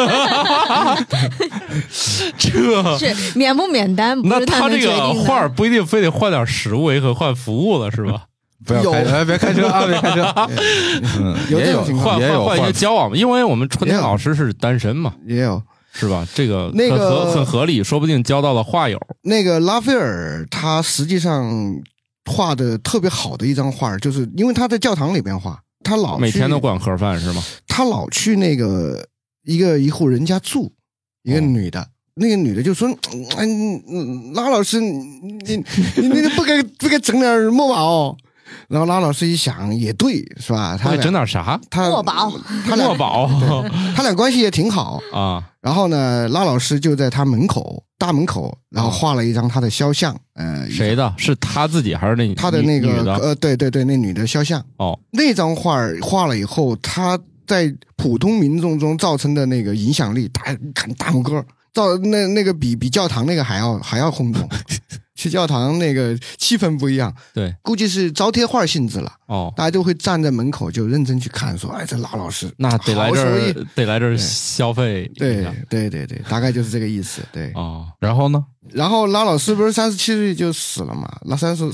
Speaker 2: 这
Speaker 5: 是免不免单？
Speaker 2: 那他这个画不一定非得换点实物，也可换服务了，是吧？
Speaker 3: 不要开，别开车啊！别开车。
Speaker 1: 也有
Speaker 2: 换一些交往，因为我们春天老师是单身嘛，
Speaker 1: 也有
Speaker 2: 是吧？这个
Speaker 1: 很
Speaker 2: 合理，说不定交到了画友。
Speaker 1: 那个拉斐尔他实际上画的特别好的一张画，就是因为他在教堂里边画，他
Speaker 2: 每天都管盒饭是吗？
Speaker 1: 他老去那个一户人家住，一个女的。那个女的就说：“拉老师，你不该整点墨宝。”然后拉老师一想，也对，是吧？他
Speaker 2: 整点啥？
Speaker 5: 墨宝，
Speaker 2: 墨宝，
Speaker 1: 他俩关系也挺好
Speaker 2: 啊。
Speaker 1: 然后呢，拉老师就在他大门口，然后画了一张他的肖像。
Speaker 2: 谁的？是他自己还是
Speaker 1: 他的那个对，那女的肖像。那张画画了以后，他在普通民众中造成的那个影响力，看大拇哥。那个比教堂那个还要轰动， 去教堂那个气氛不一样，
Speaker 2: 对，
Speaker 1: 估计是招贴画性质了。
Speaker 2: 哦，
Speaker 1: 大家就会站在门口就认真去看，说，哎，这拉老师
Speaker 2: 那得来这儿消费。
Speaker 1: 对，大概就是这个意思。对，
Speaker 2: 哦，
Speaker 3: 然后呢？
Speaker 1: 然后拉老师不是37岁就死了嘛？那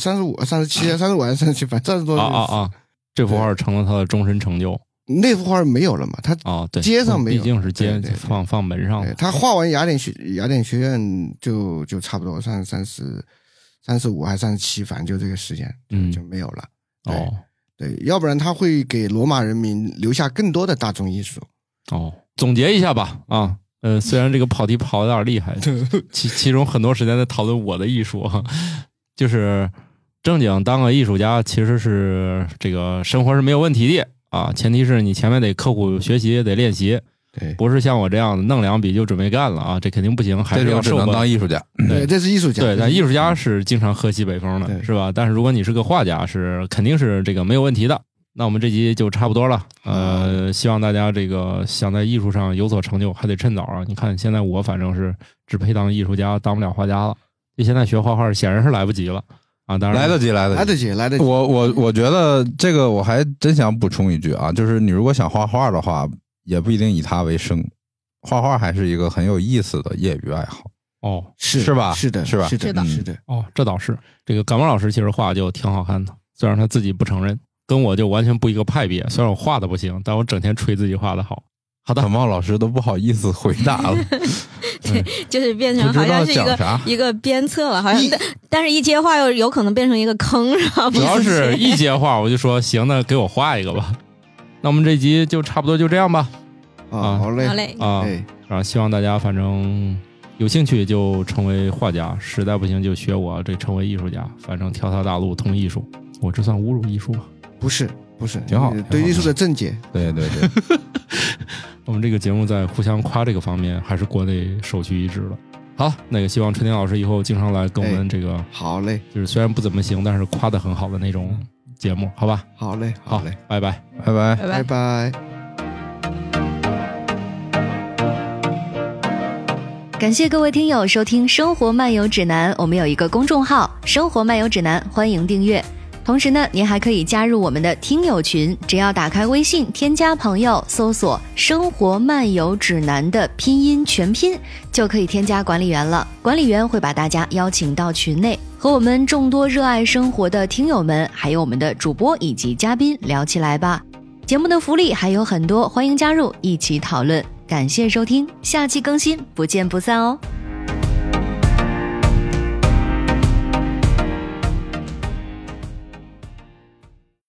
Speaker 1: 35、37、35还是37，反正30多岁。
Speaker 2: 这幅画成了他的终身成就。
Speaker 1: 那幅画没有了嘛？他
Speaker 2: 对，
Speaker 1: 街上没有，
Speaker 2: 毕竟是街放门上。
Speaker 1: 他画完雅典学院就差不多35还37，反正就这个时间就没有了。对，要不然他会给罗马人民留下更多的大众艺术。
Speaker 2: 总结一下吧啊。虽然这个跑题跑得有点厉害，其中很多时间在讨论我的艺术，就是正经当个艺术家，其实是这个生活是没有问题的啊，前提是你前面得刻苦学习，得练习，
Speaker 1: 对，
Speaker 2: 不是像我这样的弄2笔就准备干了啊，这肯定不行，还是要
Speaker 3: 只能当艺术家。
Speaker 1: 对，这是艺术家。
Speaker 2: 对，但艺术家是经常喝西北风的，是吧？但是如果你是个画家，肯定是这个没有问题的。那我们这集就差不多了，希望大家这个想在艺术上有所成就，还得趁早啊！你看现在我反正是只配当艺术家，当不了画家了。就现在学画画显然是来不及了啊！当然
Speaker 3: 来得及。我觉得这个我还真想补充一句啊，就是你如果想画画的话，也不一定以它为生，画画还是一个很有意思的业余爱好。
Speaker 1: 是
Speaker 3: 吧？
Speaker 1: 是的。
Speaker 2: 这倒是。这个感冒老师其实画就挺好看的，虽然他自己不承认。跟我就完全不一个派别，虽然我画的不行，但我整天吹自己画的好。好的，
Speaker 3: 感冒老师都不好意思回答了。
Speaker 5: 对，就是变成好像是一个鞭策了，好像但是一接话又有可能变成一个坑，是吧？
Speaker 2: 主要是一接话我就说行，那给我画一个吧。那我们这集就差不多就这样吧。
Speaker 1: 好嘞
Speaker 2: 啊，然后希望大家反正有兴趣就成为画家，实在不行就学我这成为艺术家，反正条条大路通艺术。我这算侮辱艺术吗？
Speaker 1: 不是，
Speaker 3: 挺好，
Speaker 1: 对艺术的正解。
Speaker 3: 对。
Speaker 2: 我们这个节目在互相夸这个方面还是国内首屈一指了。好，那个希望春天老师以后经常来跟我们这个
Speaker 1: 好嘞，
Speaker 2: 就是虽然不怎么行，但是夸得很好的那种节目，好吧？
Speaker 1: 好嘞，
Speaker 2: 拜拜。
Speaker 4: 感谢各位听友收听《生活漫游指南》，我们有一个公众号《生活漫游指南》，欢迎订阅。同时呢，您还可以加入我们的听友群，只要打开微信添加朋友，搜索生活漫游指南的拼音全拼，就可以添加管理员了。管理员会把大家邀请到群内，和我们众多热爱生活的听友们，还有我们的主播以及嘉宾聊起来吧。节目的福利还有很多，欢迎加入一起讨论。感谢收听，下期更新，不见不散哦。